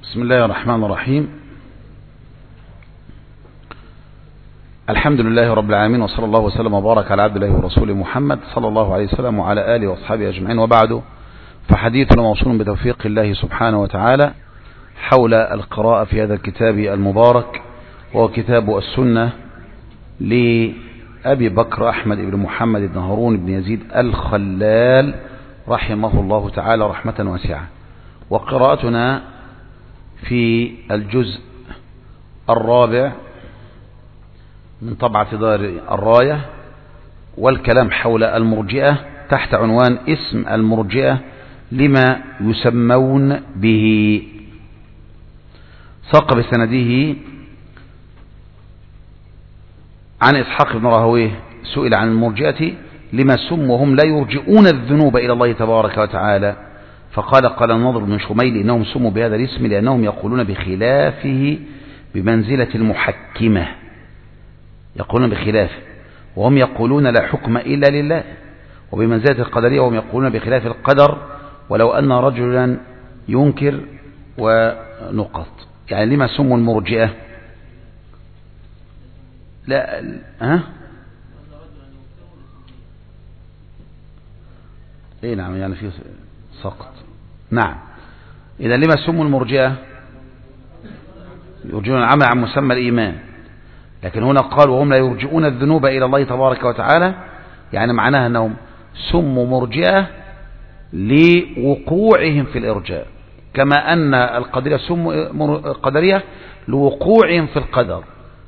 بسم الله الرحمن الرحيم. الحمد لله رب العالمين، وصلى الله وسلم وبارك على عبد الله ورسوله محمد صلى الله عليه وسلم وعلى آله وأصحابه أجمعين، وبعد، فحديثنا موصول بتوفيق الله سبحانه وتعالى حول القراءة في هذا الكتاب المبارك، وهو كتاب السنة لأبي بكر أحمد بن محمد بن هارون بن يزيد الخلال رحمه الله تعالى رحمة واسعة. وقراءتنا في الجزء الرابع من طبعة دار الراية، والكلام حول المرجئة تحت عنوان اسم المرجئة لما يسمون به. ساق بسنده عن إسحاق بن راهويه سئل عن المرجئة لما سموا وهم لا يرجئون الذنوب إلى الله تبارك وتعالى، فقال النضر بن شميل إنهم سموا بهذا الاسم لأنهم يقولون بخلافه بمنزلة المحكمة، يقولون بخلافه، وهم يقولون لا حكم إلا لله، وبمنزلة القدرية وهم يقولون بخلاف القدر ولو أن رجلا ينكر ونقط. يعني لما سموا المرجئة؟ لا ايه نعم، يعني في سقط. نعم، إذا لما سموا المرجئة؟ يرجعون العمل عن مسمى الإيمان، لكن هنا قال وهم لا يرجعون الذنوب إلى الله تبارك وتعالى، يعني معناها أنهم سموا مرجئة لوقوعهم في الإرجاء، كما أن القدرية سموا قدرية لوقوعهم في القدر،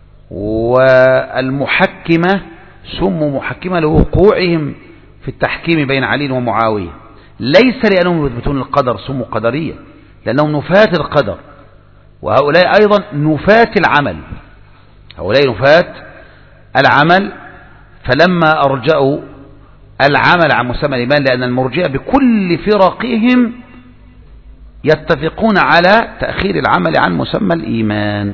والمحكمة سموا محكمة لوقوعهم في التحكيم بين علي ومعاوية، ليس لأنهم يثبتون القدر سموا قدرية، لأنهم نفاة القدر، وهؤلاء أيضا نفاة العمل، هؤلاء نفاة العمل، فلما أرجأوا العمل عن مسمى الإيمان، لأن المرجئة بكل فرقهم يتفقون على تأخير العمل عن مسمى الإيمان.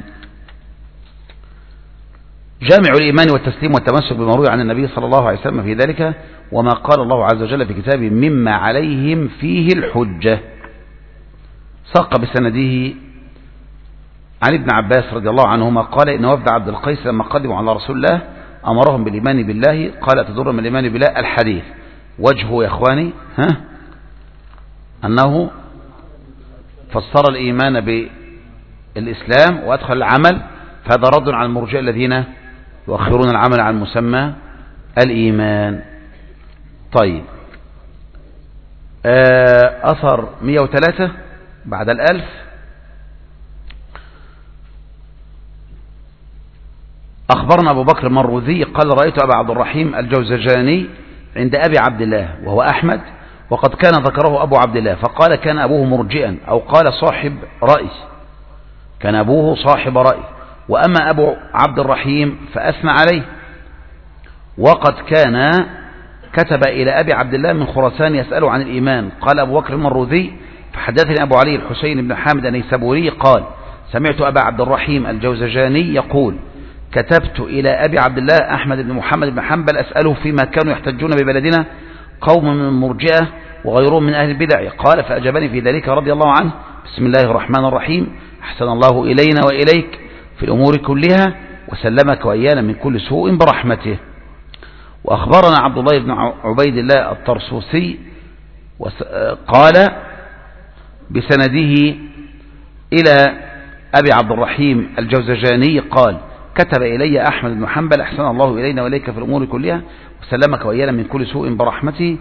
جامع الإيمان والتسليم والتمسك بما روي عن النبي صلى الله عليه وسلم في ذلك، وما قال الله عز وجل في كتابه مما عليهم فيه الحجة. ساق بسنده عن ابن عباس رضي الله عنهما قال إن وفد عبد القيس لما قدموا على رسول الله أمرهم بالإيمان بالله، قال أتدرون من الإيمان بالله؟ الحديث وجهه يا إخواني أنه فسر الإيمان بالإسلام وأدخل العمل، فهذا رد على المرجئة الذين يؤخرون العمل عن مسمى الإيمان. طيب، أثر 103 بعد 1000. أخبرنا أبو بكر المروذي قال رأيت أبا عبد الرحيم الجوزجاني عند أبي عبد الله وهو أحمد، وقد كان ذكره أبو عبد الله فقال كان أبوه مرجئا، أو قال صاحب رأي، كان أبوه صاحب رأي، وأما أبو عبد الرحيم فأثنى عليه، وقد كان كتب إلى أبي عبد الله من خراسان يسأله عن الإيمان. قال أبو بكر المروذي فحدثني أبو علي الحسين بن حامد النيسابوري قال سمعت أبا عبد الرحيم الجوزجاني يقول كتبت إلى أبي عبد الله أحمد بن محمد بن حنبل أسأله فيما كانوا يحتجون ببلدنا قوم من المرجئة وغيرهم من أهل البدع، قال فأجابني في ذلك رضي الله عنه بسم الله الرحمن الرحيم أحسن الله إلينا وإليك في الأمور كلها وسلمك وإيانا من كل سوء برحمته. وأخبرنا عبد الله بن عبيد الله الطرسوسي قال بسنده إلى أبي عبد الرحيم الجوزجاني قال كتب إلي أحمد بن حنبل أحسن الله إلينا وإليك في الأمور كلها وسلمك وإيانا من كل سوء برحمته.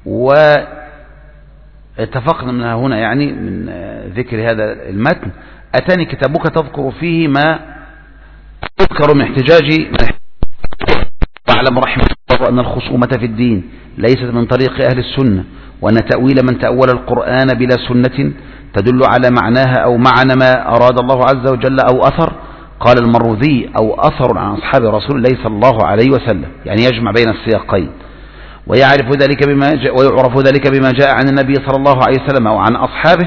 واتفقنا من هنا يعني من ذكر هذا المتن أتاني كتابك تذكر فيه ما يذكر من احتجاج واعلم رحمه الله أن الخصومة في الدين ليست من طريق أهل السنة، وأن تأويل من تأول القرآن بلا سنة تدل على معناها أو معنى ما أراد الله عز وجل أو أثر. قال المروذي أو أثر عن أصحاب رسول الله صلى الله عليه وسلم، يعني يجمع بين السياقين، ويعرف ذلك ويعرف ذلك بما جاء عن النبي صلى الله عليه وسلم أو عن أصحابه،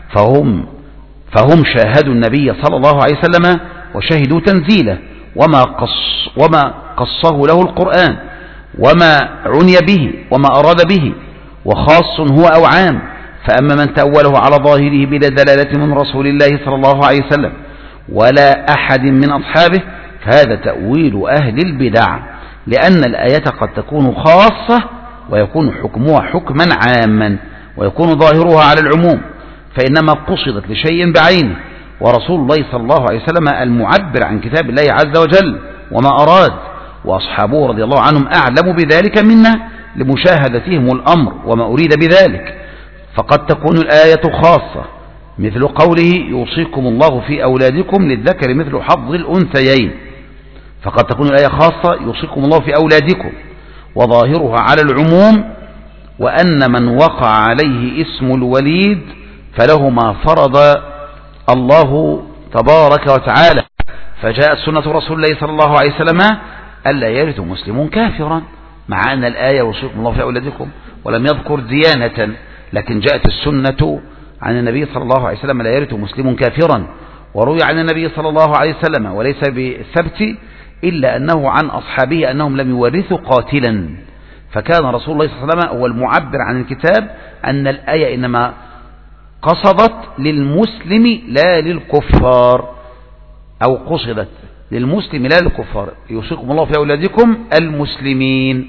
فهم شاهدوا النبي صلى الله عليه وسلم وشهدوا تنزيله وما قصه له القرآن وما عني به وما أراد به، وخاص هو أو عام، فأما من تأوله على ظاهره بلا دلالة من رسول الله صلى الله عليه وسلم ولا أحد من أصحابه فهذا تأويل أهل البدع، لأن الآية قد تكون خاصة ويكون حكمها حكما عاما ويكون ظاهرها على العموم، فإنما قصدت لشيء بعينه، ورسول الله صلى الله عليه وسلم المعبر عن كتاب الله عز وجل وما أراد، وأصحابه رضي الله عنهم أعلم بذلك منا لمشاهدتهم الأمر وما أريد بذلك. فقد تكون الآية خاصة مثل قوله يوصيكم الله في أولادكم للذكر مثل حظ الأنثيين، فقد تكون الآية خاصة يوصيكم الله في أولادكم وظاهرها على العموم، وأن من وقع عليه اسم الوليد فله ما فرض الله تبارك وتعالى. فجاءت سنة رسول الله صلى الله عليه وسلم ألا يرث مسلم كافرا، مع أن الآية يوصيكم الله في أولادكم ولم يذكر ديانة، لكن جاءت السنة عن النبي صلى الله عليه وسلم لا يرث مسلم كافرا. وروي عن النبي صلى الله عليه وسلم وليس بالثبت إلا أنه عن أصحابه أنهم لم يورثوا قاتلا، فكان رسول الله صلى الله عليه وسلم هو المعبر عن الكتاب أن الآية إنما قصدت للمسلم لا للكفار، أو قصدت للمسلم لا للكفار، يوصيكم الله في أولادكم المسلمين.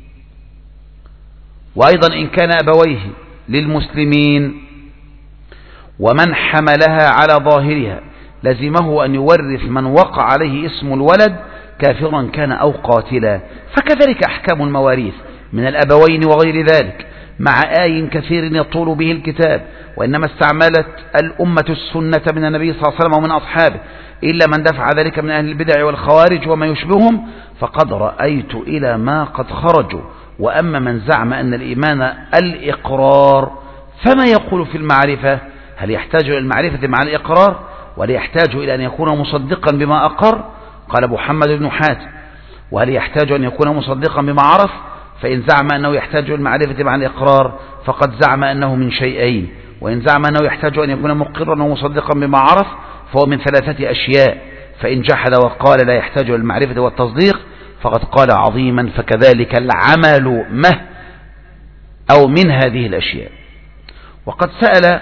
وأيضا إن كان أبويه للمسلمين ومن حملها على ظاهرها لزمه أن يورث من وقع عليه اسم الولد كافرا كان أو قاتلا، فكذلك أحكام المواريث من الأبوين وغير ذلك، مع آي كثير يطول به الكتاب، وإنما استعملت الأمة السنة من النبي صلى الله عليه وسلم ومن أصحابه، إلا من دفع ذلك من أهل البدع والخوارج وما يشبههم، فقد رأيت إلى ما قد خرجوا. وأما من زعم أن الإيمان الإقرار فما يقول في المعرفة؟ هل يحتاج إلى المعرفة مع الإقرار ولا يحتاج إلى أن يكون مصدقا بما أقر؟ قال محمد بن حاتم: وهل يحتاج أن يكون مصدقا بما عرف؟ فإن زعم أنه يحتاج إلى المعرفة مع الإقرار فقد زعم أنه من شيئين، وإن زعم أنه يحتاج أن يكون مقرا ومصدقا بما عرف فهو من ثلاثة أشياء. فإن جحد وقال لا يحتاج إلى المعرفة والتصديق فقد قال عظيما، فكذلك العمل أو من هذه الأشياء. وقد سأل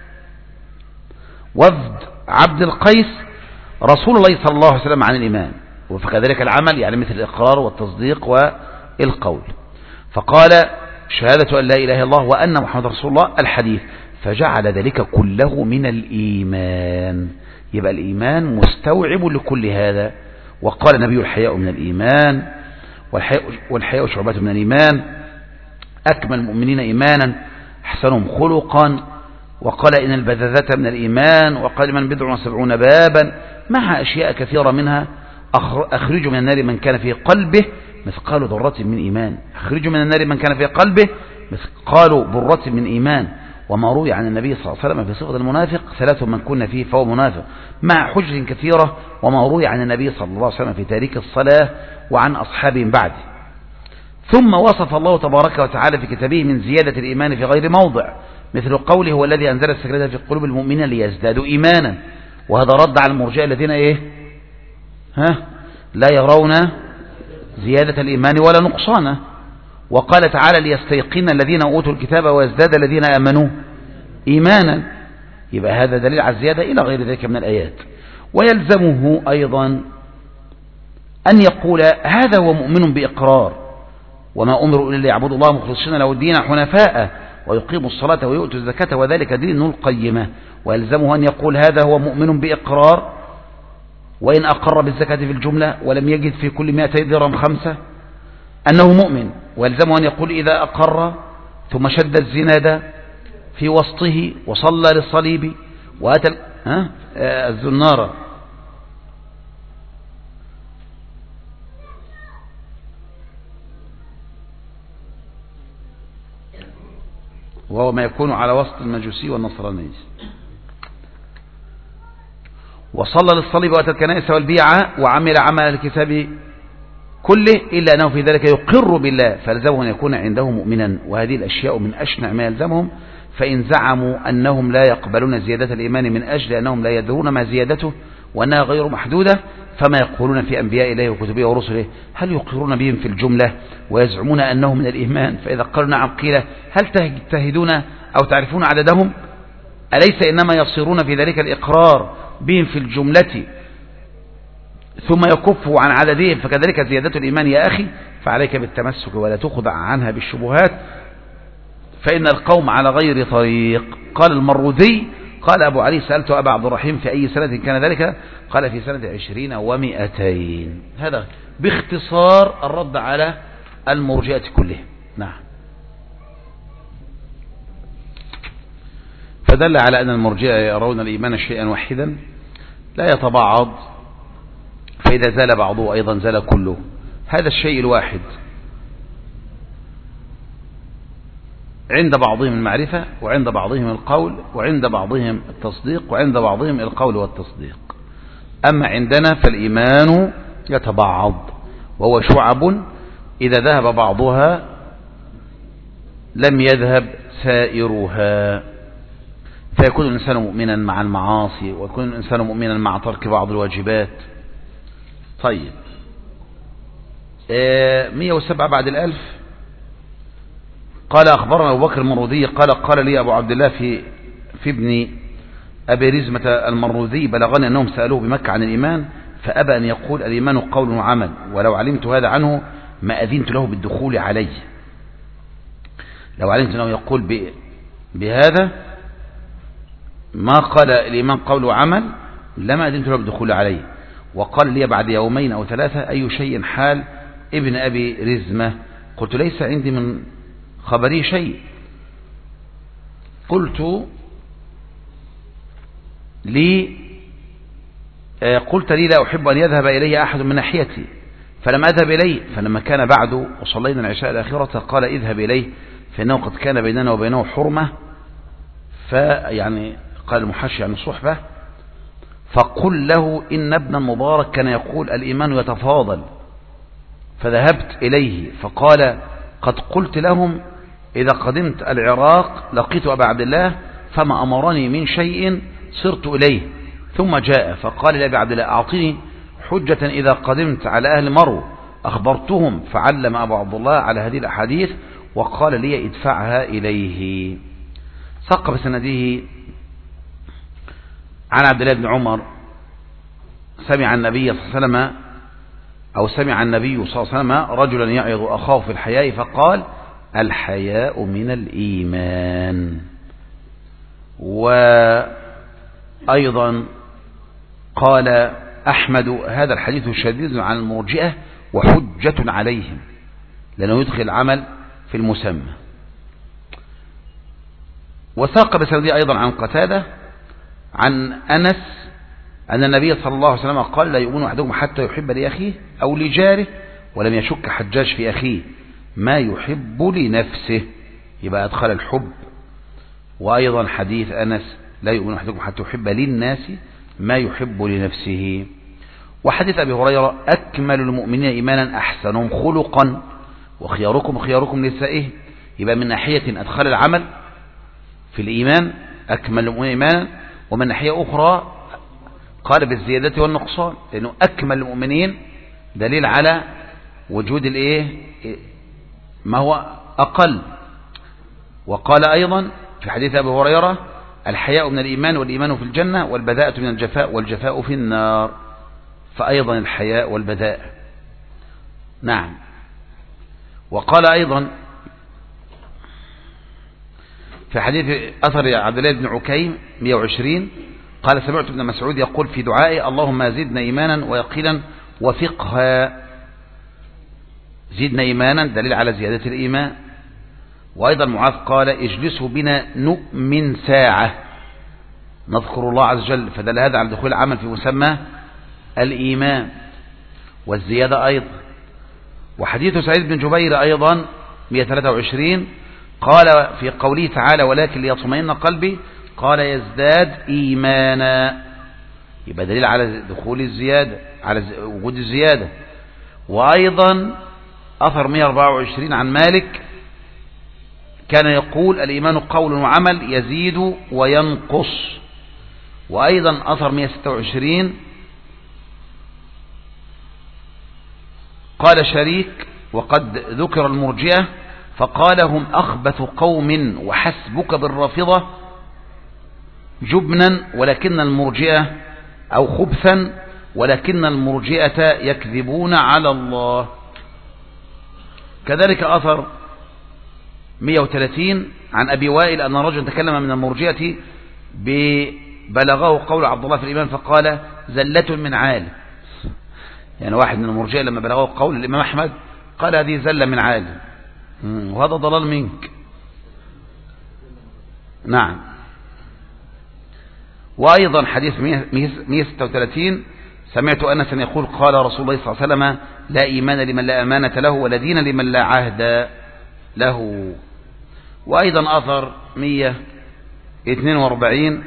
وفد عبد القيس رسول الله صلى الله عليه وسلم عن الإيمان، وكذلك العمل يعني مثل الإقرار والتصديق والقول، فقال: شهادة أن لا إله إلا الله وأن محمد رسول الله الحديث، فجعل ذلك كله من الإيمان. يبقى الإيمان مستوعب لكل هذا. وقال النبي: الحياء من الإيمان، والحياء شعبة من الإيمان، أكمل المؤمنين إيمانا أحسنهم خلقا. وقال: إن البذاذة من الإيمان. وقال: من 70 بابا، مع أشياء كثيرة منها. أخرجوا من النار من كان في قلبه مثقال ذرة من إيمان. أخرجوا من النار من كان في قلبه مثقال ذرة من إيمان. وما روي عن النبي صلى الله عليه وسلم في صفة المنافق: 3 من كن فيه فهو منافق، مع حجج كثيرة. وما روي عن النبي صلى الله عليه وسلم في تارك الصلاة وعن أصحابه بعده. ثم وصف الله تبارك وتعالى في كتابه من زيادة الإيمان في غير موضع، مثل قوله: هو الذي أنزل السكينة في قلوب المؤمنين ليزدادوا إيمانا. وهذا رد على المرجئة الذين لا يرون زيادة الإيمان ولا نقصانه. وقال تعالى: ليستيقن الذين أوتوا الكتاب ويزداد الذين آمنوا إيمانا. يبقى هذا دليل على الزيادة إلى غير ذلك من الآيات. ويلزمه أيضا أن يقول: هذا هو مؤمن بإقرار، وما أمروا إلا ليعبدوا الله مخلصين له الدين حنفاء ويقيموا الصلاة ويؤتوا الزكاة وذلك دين القيمة. ويلزمه أن يقول: هذا هو مؤمن بإقرار، وإن أقر بالزكاة في الجملة ولم يجد في كل 200 درهم 5 أنه مؤمن. ويلزمه أن يقول: إذا أقر ثم شد الزناد في وسطه وصلى للصليب وأتى الزنارة وهو ما يكون على وسط المجوسي والنصراني، وصلى للصليب وأتى الكنائس والبيعة وعمل عمل الكتاب كله، إلا أنه في ذلك يقر بالله، فلزمه أن يكون عنده مؤمنا. وهذه الأشياء من أشنع ما يلزمهم. فإن زعموا أنهم لا يقبلون زيادة الإيمان من أجل أنهم لا يدرون ما زيادته وأنها غير محدودة، فما يقولون في أنبياء الله وكتبه ورسله هل يقرون بهم في الجملة ويزعمون أنه من الإيمان؟ فإذا قالوا نعم قيل هل تجتهدون أو تعرفون عددهم؟ أليس إنما يصيرون في ذلك الإقرار بهم في الجملة ثم يكفوا عن عددهم، فكذلك زيادة الإيمان يا أخي، فعليك بالتمسك ولا تخضع عنها بالشبهات فإن القوم على غير طريق. قال المروذي قال أبو علي سألت أبا عبد الرحيم في أي سنة كان ذلك؟ قال في سنة 20 و200. هذا باختصار الرد على المرجئة كلهم. نعم. فدل على أن المرجئة يرون الإيمان شيئا واحدا لا يتبعض، فإذا زال بعضه أيضا زال كله. هذا الشيء الواحد عند بعضهم المعرفة، وعند بعضهم القول، وعند بعضهم التصديق، وعند بعضهم القول والتصديق. أما عندنا فالإيمان يتبعض وهو شعب إذا ذهب بعضها لم يذهب سائرها، فيكون الإنسان مؤمنا مع المعاصي، ويكون الإنسان مؤمنا مع ترك بعض الواجبات. طيب 107 بعد 1000. قال أخبرنا أبو بكر المروذي قال لي أبو عبد الله في ابن أبي رزمة المروذي بلغني أنهم سألوه بمكة عن الإيمان فأبى أن يقول الإيمان قول وعمل، ولو علمت هذا عنه ما أذنت له بالدخول عليه. لو علمت أنه يقول بهذا ما قال الإيمان قول وعمل لما أذنت له بالدخول عليه. وقال لي بعد يومين أو 3 أي شيء حال ابن أبي رزمة؟ قلت ليس عندي من خبري شيء. قلت لي لا أحب أن يذهب إلي أحد من ناحيتي، فلم أذهب إليه. فلما كان بعد وصلينا العشاء الأخيرة قال اذهب إليه فإنه قد كان بيننا وبينه حرمة، فيعني قال المحشي عن الصحبة، فقل له إن ابن المبارك كان يقول الإيمان يتفاضل. فذهبت إليه فقال قد قلت لهم إذا قدمت العراق لقيت أبا عبد الله فما أمرني من شيء صرت إليه. ثم جاء فقال لأبي عبد الله أعطيني حجة إذا قدمت على أهل مرو أخبرتهم، فعلم أبو عبد الله على هذه الأحاديث وقال لي ادفعها إليه. سق بسنده عن عبد الله بن عمر سمع النبي صلى الله عليه وسلم سمع النبي صلى الله عليه وسلم رجلا يعظ أخاه في الحياء فقال الحياء من الإيمان. وأيضا قال أحمد هذا الحديث شديد عن المرجئة وحجة عليهم لأنه يدخل العمل في المسمى. وساق بسندي أيضا عن قتادة عن أنس أن النبي صلى الله عليه وسلم قال لا يؤمن أحدكم حتى يحب لأخيه أو لجاره، ولم يشك حجاج في أخيه ما يحب لنفسه، يبقى أدخل الحب. وأيضا حديث أنس لا يؤمن أحدكم حتى يحب للناس ما يحب لنفسه. وحديث أبي هريرة أكمل المؤمنين إيمانا أحسنهم خلقا وخياركم خياركم لنسائه، يبقى من ناحية أدخل العمل في الإيمان أكمل المؤمنين إيمانا، ومن ناحية أخرى قال بالزيادة والنقصان، لأنه أكمل المؤمنين دليل على وجود ما هو أقل. وقال أيضا في حديث أبي هريرة الحياء من الإيمان والإيمان في الجنة والبذاءة من الجفاء والجفاء في النار، فأيضا الحياء والبذاء. نعم. وقال أيضا في حديث أثر عبد الله بن عكيم 120 قال سمعت ابن مسعود يقول في دعائه اللهم زدنا إيمانا ويقينا وفقها. زدنا إيمانا دليل على زيادة الإيمان. وأيضا معاذ قال اجلسوا بنا نؤمن ساعة نذكر الله عز وجل، فدل هذا على دخول العمل في مسمى الإيمان والزيادة أيضا. وحديث سعيد بن جبير أيضا 123 قال في قوله تعالى ولكن ليطمئن قلبي قال يزداد إيمانا، يبقى دليل على دخول الزيادة على وجود الزيادة. وأيضا أثر 124 عن مالك كان يقول الإيمان قول وعمل يزيد وينقص. وأيضا أثر 126 قال شريك وقد ذكر المرجئة فقال هم أخبث قوم وحسبك بالرافضة جبنا ولكن المرجئة أو خبثا ولكن المرجئة يكذبون على الله. كذلك أثر 130 عن أبي وائل أن رجل تكلم من المرجئة بلغه قول عبد الله في الإيمان فقال زلة من عال. يعني واحد من المرجئة لما بلغه قول الإمام أحمد قال هذه زلة من عال، وهذا ضلال منك. نعم. وأيضا حديث 136 سمعت أنسا يقول قال رسول الله صلى الله عليه وسلم لا إيمان لمن لا أمانة له ولا دين لمن لا عهد له. وأيضا أثر 142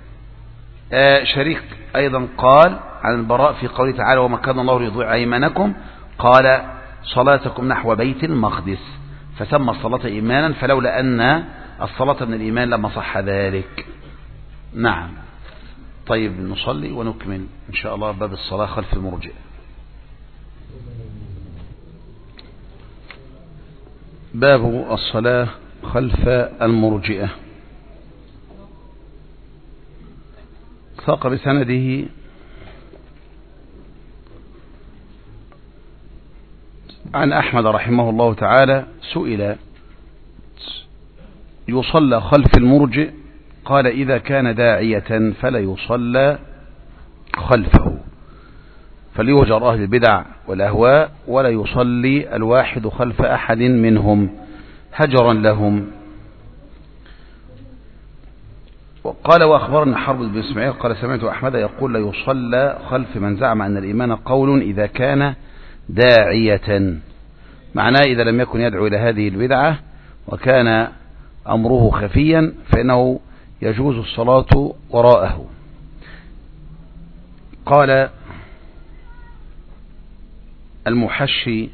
شريك أيضا قال عن البراء في قوله تعالى وما كان الله ليضيع أيمانكم قال صلاتكم نحو بيت المقدس فسمى الصلاة إيمانا فلولا أن الصلاة من الإيمان لما صح ذلك. نعم. طيب نصلي ونكمل إن شاء الله باب الصلاة خلف المرجئة. باب الصلاة خلف المرجئة. ساق بسنده عن أحمد رحمه الله تعالى سئل يصلى خلف المرجئ قال إذا كان داعية فلا يصلى خلفه فليهجر أهل البدع والأهواء ولا يصلي الواحد خلف أحد منهم هجرا لهم. وقال وأخبرنا حرب بن إسماعيل قال سمعت أحمد يقول لا يصلى خلف من زعم أن الإيمان قول إذا كان داعية، معناه إذا لم يكن يدعو إلى هذه البدعة وكان أمره خفيا فإنه يجوز الصلاة وراءه. قال المحشي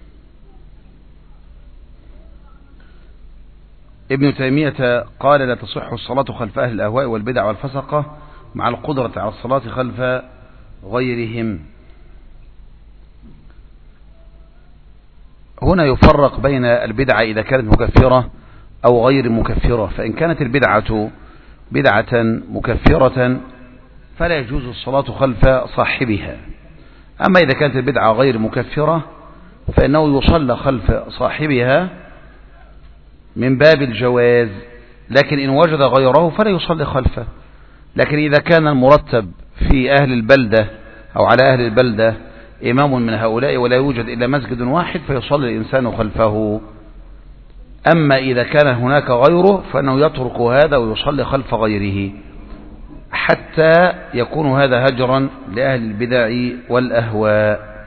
ابن تيمية قال لا تصح الصلاة خلف أهل الأهواء والبدع والفسقة مع القدرة على الصلاة خلف غيرهم. هنا يفرق بين البدعة إذا كانت مكفرة أو غير مكفرة، فإن كانت البدعة بدعة مكفرة فلا يجوز الصلاة خلف صاحبها، أما إذا كانت البدعة غير مكفرة فإنه يصلى خلف صاحبها من باب الجواز، لكن إن وجد غيره فلا يصلي خلفه. لكن إذا كان المرتب في أهل البلدة أو على أهل البلدة إمام من هؤلاء ولا يوجد إلا مسجد واحد فيصلي الإنسان خلفه. أما إذا كان هناك غيره فإنه يترك هذا ويصلي خلف غيره حتى يكون هذا هجرا لأهل البدع والأهواء.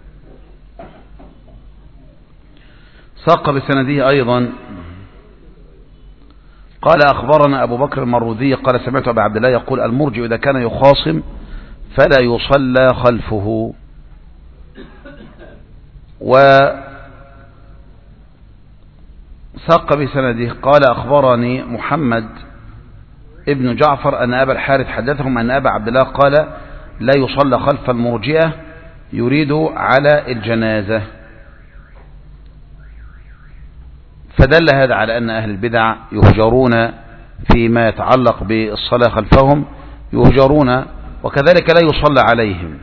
ساق بسنده أيضا قال أخبرنا أبو بكر المروذي قال سمعت أبا عبد الله يقول المرجئ إذا كان يخاصم فلا يصلى خلفه. وساق بسنده قال أخبرني محمد ابن جعفر أن أبا الحارث حدثهم أن أبا عبد الله قال لا يصلى خلف المرجئة يريد على الجنازة. فدل هذا على أن أهل البدع يهجرون فيما يتعلق بالصلاة خلفهم، يهجرون وكذلك لا يصلى عليهم،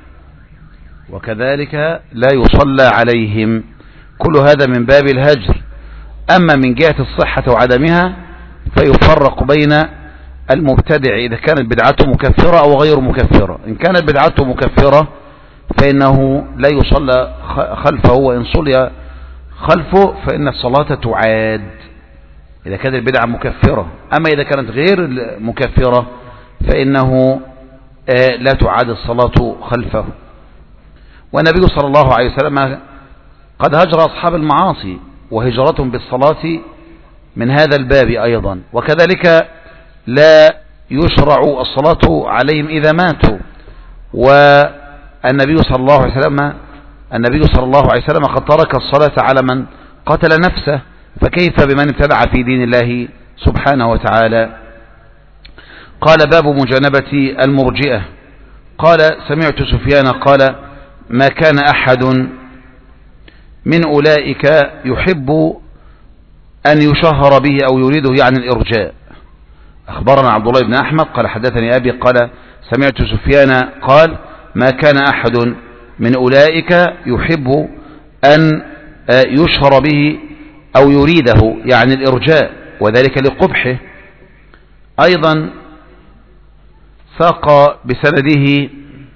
كل هذا من باب الهجر. أما من جهة الصحة وعدمها فيفرق بين المبتدع إذا كانت بدعته مكفرة أو غير مكفرة. إن كانت بدعته مكفرة فإنه لا يصلى خلفه، وإن صلي خلفه فإن الصلاة تعاد إذا كانت البدعة مكفرة. أما إذا كانت غير مكفرة فإنه لا تعاد الصلاة خلفه. والنبي صلى الله عليه وسلم قد هجر أصحاب المعاصي وهجرتهم بالصلاة من هذا الباب أيضا. وكذلك لا يشرع الصلاة عليهم إذا ماتوا، والنبي صلى الله عليه وسلم قد ترك الصلاة على من قتل نفسه، فكيف بمن ابتدع في دين الله سبحانه وتعالى. قال باب مجانبة المرجئة. قال سمعت سفيان قال ما كان أحد من أولئك يحب أن يشهر به أو يريده يعني الإرجاء. أخبرنا عبد الله بن أحمد قال حدثني أبي قال سمعت سفيان قال ما كان أحد من أولئك يحب أن يشهر به أو يريده يعني الإرجاء وذلك لقبحه. أيضا ساق بسنده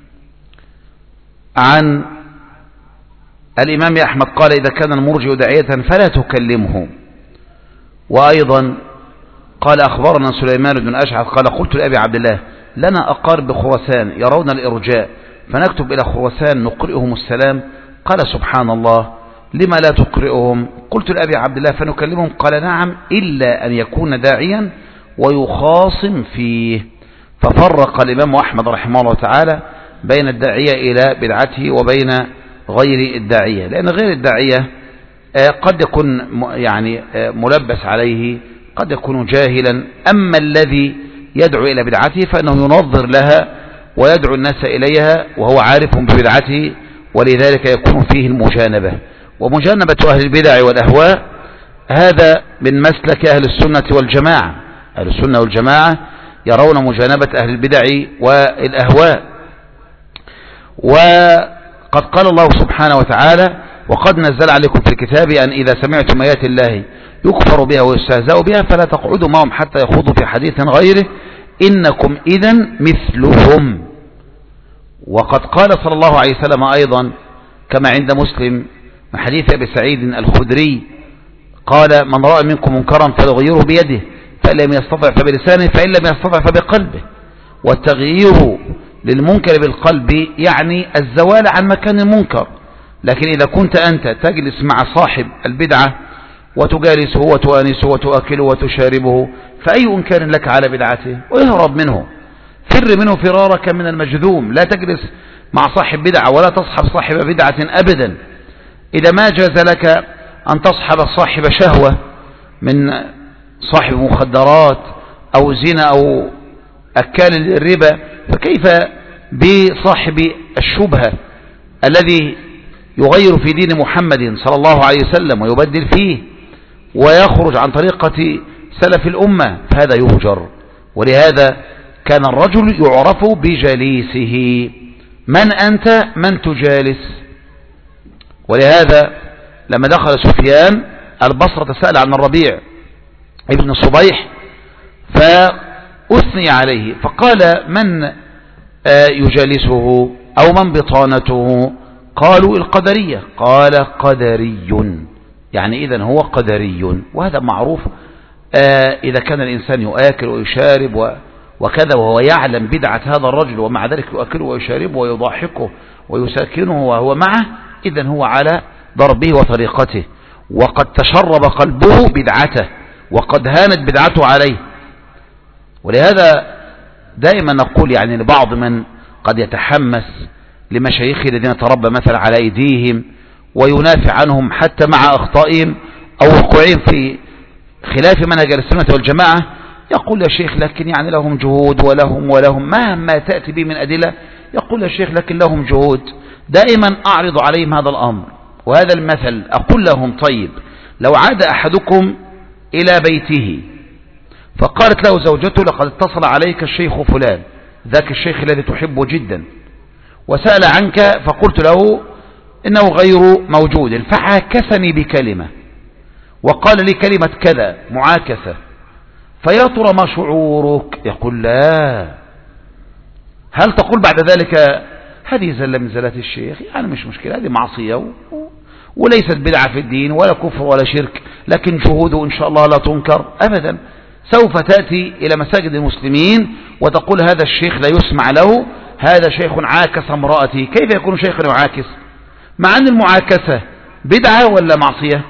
عن الإمام أحمد قال إذا كان المرجئ داعية فلا تكلمه. وأيضا قال أخبرنا سليمان بن أشعث قال قلت لأبي عبد الله لنا أقارب بخراسان يرون الإرجاء فنكتب إلى خراسان نقرئهم السلام. قال سبحان الله لما لا تقرئهم؟ قلت لأبي عبد الله فنكلمهم. قال نعم إلا أن يكون داعيا ويخاصم فيه. ففرق الإمام أحمد رحمه الله تعالى بين الداعية إلى بدعته وبين غير الداعية، لأن غير الداعية قد يكون يعني ملبس عليه، قد يكون جاهلا. أما الذي يدعو إلى بدعته فإنه ينظر لها ويدعو الناس إليها وهو عارف ببدعته، ولذلك يكون فيه المجانبة. ومجانبة أهل البدع والأهواء هذا من مسلك أهل السنة والجماعة. أهل السنة والجماعة يرون مجانبة أهل البدع والأهواء. وقد قال الله سبحانه وتعالى وقد نزل عليكم في الكتاب أن إذا سمعتم آيات الله يكفر بها ويستهزأ بها فلا تقعدوا معهم حتى يخوضوا في حديث غيره إنكم إذن مثلهم. وقد قال صلى الله عليه وسلم أيضا كما عند مسلم من حديث أبي سعيد الخدري قال من رأى منكم منكرا فليغيره بيده فإن لم يستطع فبلسانه فإن لم يستطع فبقلبه. والتغيير للمنكر بالقلب يعني الزوال عن مكان المنكر. لكن إذا كنت أنت تجلس مع صاحب البدعة وتجالسه وتؤانسه وتؤكله وتشاربه فأي إنكار لك على بدعته؟ واهرب منه، فر منه فرارك من المجذوم. لا تجلس مع صاحب بدعة ولا تصحب صاحب بدعة أبدا. إذا ما جاز لك أن تصحب صاحب شهوة من صاحب مخدرات أو زنا أو أكال الربا فكيف بصاحب الشبهة الذي يغير في دين محمد صلى الله عليه وسلم ويبدل فيه ويخرج عن طريقة سلف الأمة؟ فهذا يهجر. ولهذا كان الرجل يعرف بجليسه. من أنت؟ من تجالس؟ ولهذا لما دخل سفيان البصرة سأل عن الربيع ابن الصبيح فأثني عليه فقال من يجالسه أو من بطانته؟ قالوا القدرية. قال قدري، يعني إذن هو قدري. وهذا معروف إذا كان الإنسان يؤكل ويشارب وكذا وهو يعلم بدعة هذا الرجل ومع ذلك يؤكله ويشاربه ويضاحكه ويساكنه وهو معه، إذن هو على ضربه وطريقته وقد تشرب قلبه بدعته وقد هانت بدعته عليه. ولهذا دائما نقول يعني لبعض من قد يتحمس لمشايخه الذين تربى مثلا على أيديهم وينافع عنهم حتى مع أخطائهم أو وقوعهم في خلاف منهج السنة والجماعة، يقول يا شيخ لكن يعني لهم جهود ولهم مهما تأتي به من أدلة، يقول يا شيخ لكن لهم جهود. دائما أعرض عليهم هذا الأمر وهذا المثل، أقول لهم طيب لو عاد أحدكم إلى بيته فقالت له زوجته لقد اتصل عليك الشيخ فلان، ذاك الشيخ الذي تحبه جدا، وسأل عنك فقلت له إنه غير موجود فعاكسني بكلمة وقال لي كلمة كذا معاكسة، فيا ترى ما شعورك؟ يقول لا. هل تقول بعد ذلك هذه زلة من زلات الشيخ؟ يعني مش مشكلة، هذه معصية وليست بدعة في الدين ولا كفر ولا شرك، لكن جهوده إن شاء الله لا تنكر أبدا. سوف تأتي إلى مساجد المسلمين وتقول هذا الشيخ لا يسمع له، هذا شيخ عاكس امرأتي. كيف يكون شيخا يعاكس؟ مع أن المعاكسة بدعة ولا معصية؟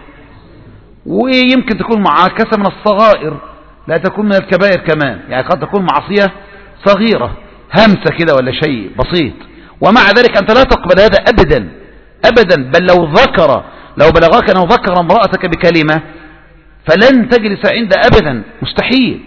ويمكن تكون معاكسة من الصغائر لا تكون من الكبائر كمان، يعني قد تكون معصية صغيرة همسة كده ولا شيء بسيط، ومع ذلك أنت لا تقبل هذا أبدا أبدا. بل لو بلغاك أنه ذكر امرأتك بكلمة فلن تجلس عنده أبدا، مستحيل،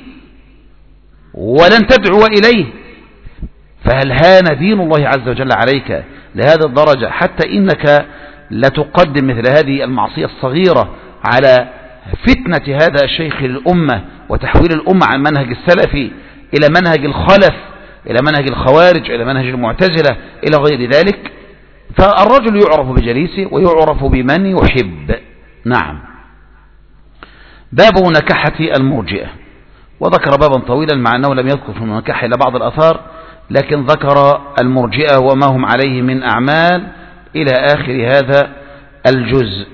ولن تدعو إليه. فهل هان دين الله عز وجل عليك لهذا الدرجة حتى إنك لا تقدم مثل هذه المعصية الصغيرة على فتنة هذا الشيخ للأمة وتحويل الأمة عن منهج السلفي إلى منهج الخلف، إلى منهج الخوارج، إلى منهج المعتزلة، إلى غير ذلك. فالرجل يعرف بجليسه ويعرف بمن يحب. نعم. باب نكحة المرجئة، وذكر بابا طويلا مع أنه لم يذكر في النكاح إلا بعض الآثار، لكن ذكر المرجئة وما هم عليه من أعمال إلى آخر هذا الجزء.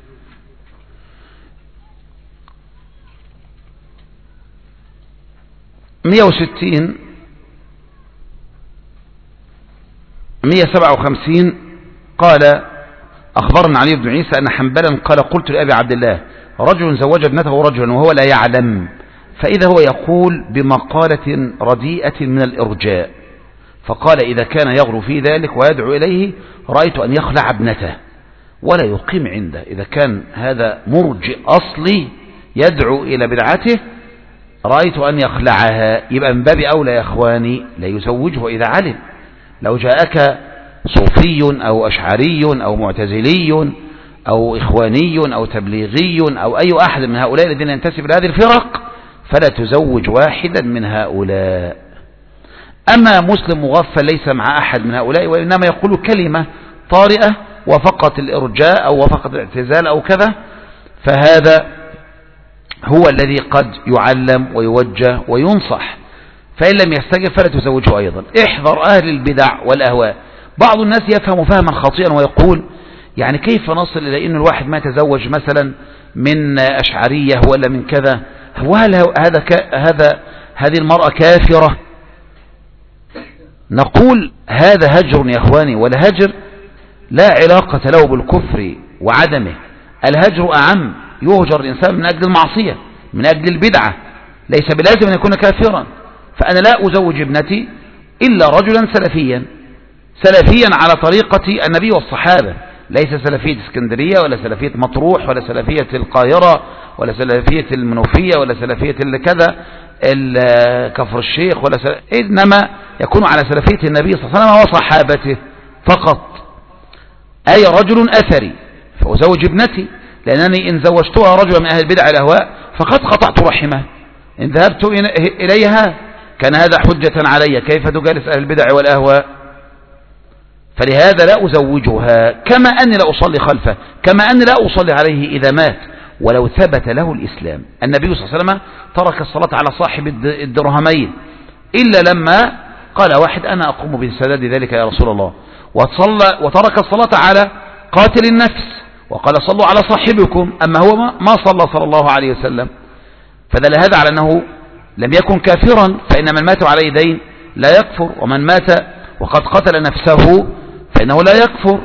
مئة 157 قال: أخبرنا علي بن عيسى أن حنبلا قال: قلت لأبي عبد الله: رجل زوج ابنته رجلا وهو لا يعلم، فإذا هو يقول بمقالة رديئة من الإرجاء، فقال: إذا كان يغلو في ذلك ويدعو إليه رأيت أن يخلع ابنته ولا يقيم عنده. إذا كان هذا مرجئ أصلي يدعو إلى بدعته رأيت أن يخلعها، يبقى من باب أولى يا أخواني لا يزوجه إذا علم. لو جاءك صوفي أو أشعري أو معتزلي أو إخواني أو تبليغي أو أي أحد من هؤلاء الذين ينتسب إلى هذه الفرق فلا تزوج واحدا من هؤلاء. أما مسلم مغفل ليس مع أحد من هؤلاء، وإنما يقول كلمة طارئة وفقط الإرجاء أو وفقط الاعتزال أو كذا، فهذا هو الذي قد يعلم ويوجه وينصح. فإن لم يستجب فلا تزوجه أيضا. احذر أهل البدع والأهواء. بعض الناس يفهم فهما خاطئا ويقول: يعني كيف نصل إلى أن الواحد ما يتزوج مثلا من أشعرية ولا من كذا؟ وهل هذه المرأة كافرة؟ نقول هذا هجر يا أخواني، والهجر لا علاقة له بالكفر وعدمه. الهجر أعم، يهجر الإنسان من أجل المعصية، من أجل البدعة، ليس بلازم أن يكون كافرا. فأنا لا أزوج ابنتي إلا رجلا سلفيا على طريقة النبي والصحابة، ليس سلفية اسكندرية ولا سلفية مطروح ولا سلفية القاهرة ولا سلفية المنوفية ولا سلفية كذا كفر الشيخ إنما يكون على سلفية النبي صلى الله عليه وسلم وصحابته فقط. أي رجل أثري فأزوج ابنتي، لأنني إن زوجتها رجلا من أهل البدع الأهواء فقد قطعت رحمه. إن ذهبت إليها كان هذا حجة علي، كيف تجالس أهل البدع والأهواء؟ فلهذا لا أزوجها، كما أني لا أصلي خلفه، كما أني لا أصلي عليه إذا مات ولو ثبت له الإسلام. النبي صلى الله عليه وسلم ترك الصلاة على صاحب الدرهمين إلا لما قال واحد: أنا أقوم بسداد ذلك يا رسول الله. وترك الصلاة على قاتل النفس وقال: صلوا على صاحبكم. أما هو ما صلى الله عليه وسلم. فدل هذا على أنه لم يكن كافرا، فإن من مات على يدين لا يكفر، ومن مات وقد قتل نفسه فإنه لا يكفر.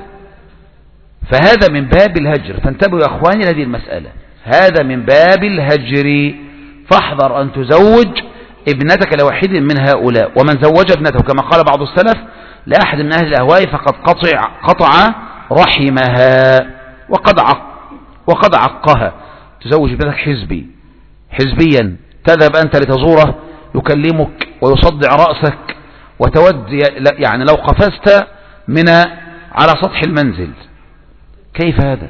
فهذا من باب الهجر. فانتبهوا يا أخواني لهذه المسألة، هذا من باب الهجر. فاحذر أن تزوج ابنتك لواحد من هؤلاء. ومن زوج ابنته كما قال بعض السلف لأحد من أهل الأهواء فقد قطع رحمها وقد عقها. تزوج ابنتك حزبيا تذهب أنت لتزوره، يكلمك ويصدع رأسك وتود يعني لو قفزت من على سطح المنزل. كيف هذا؟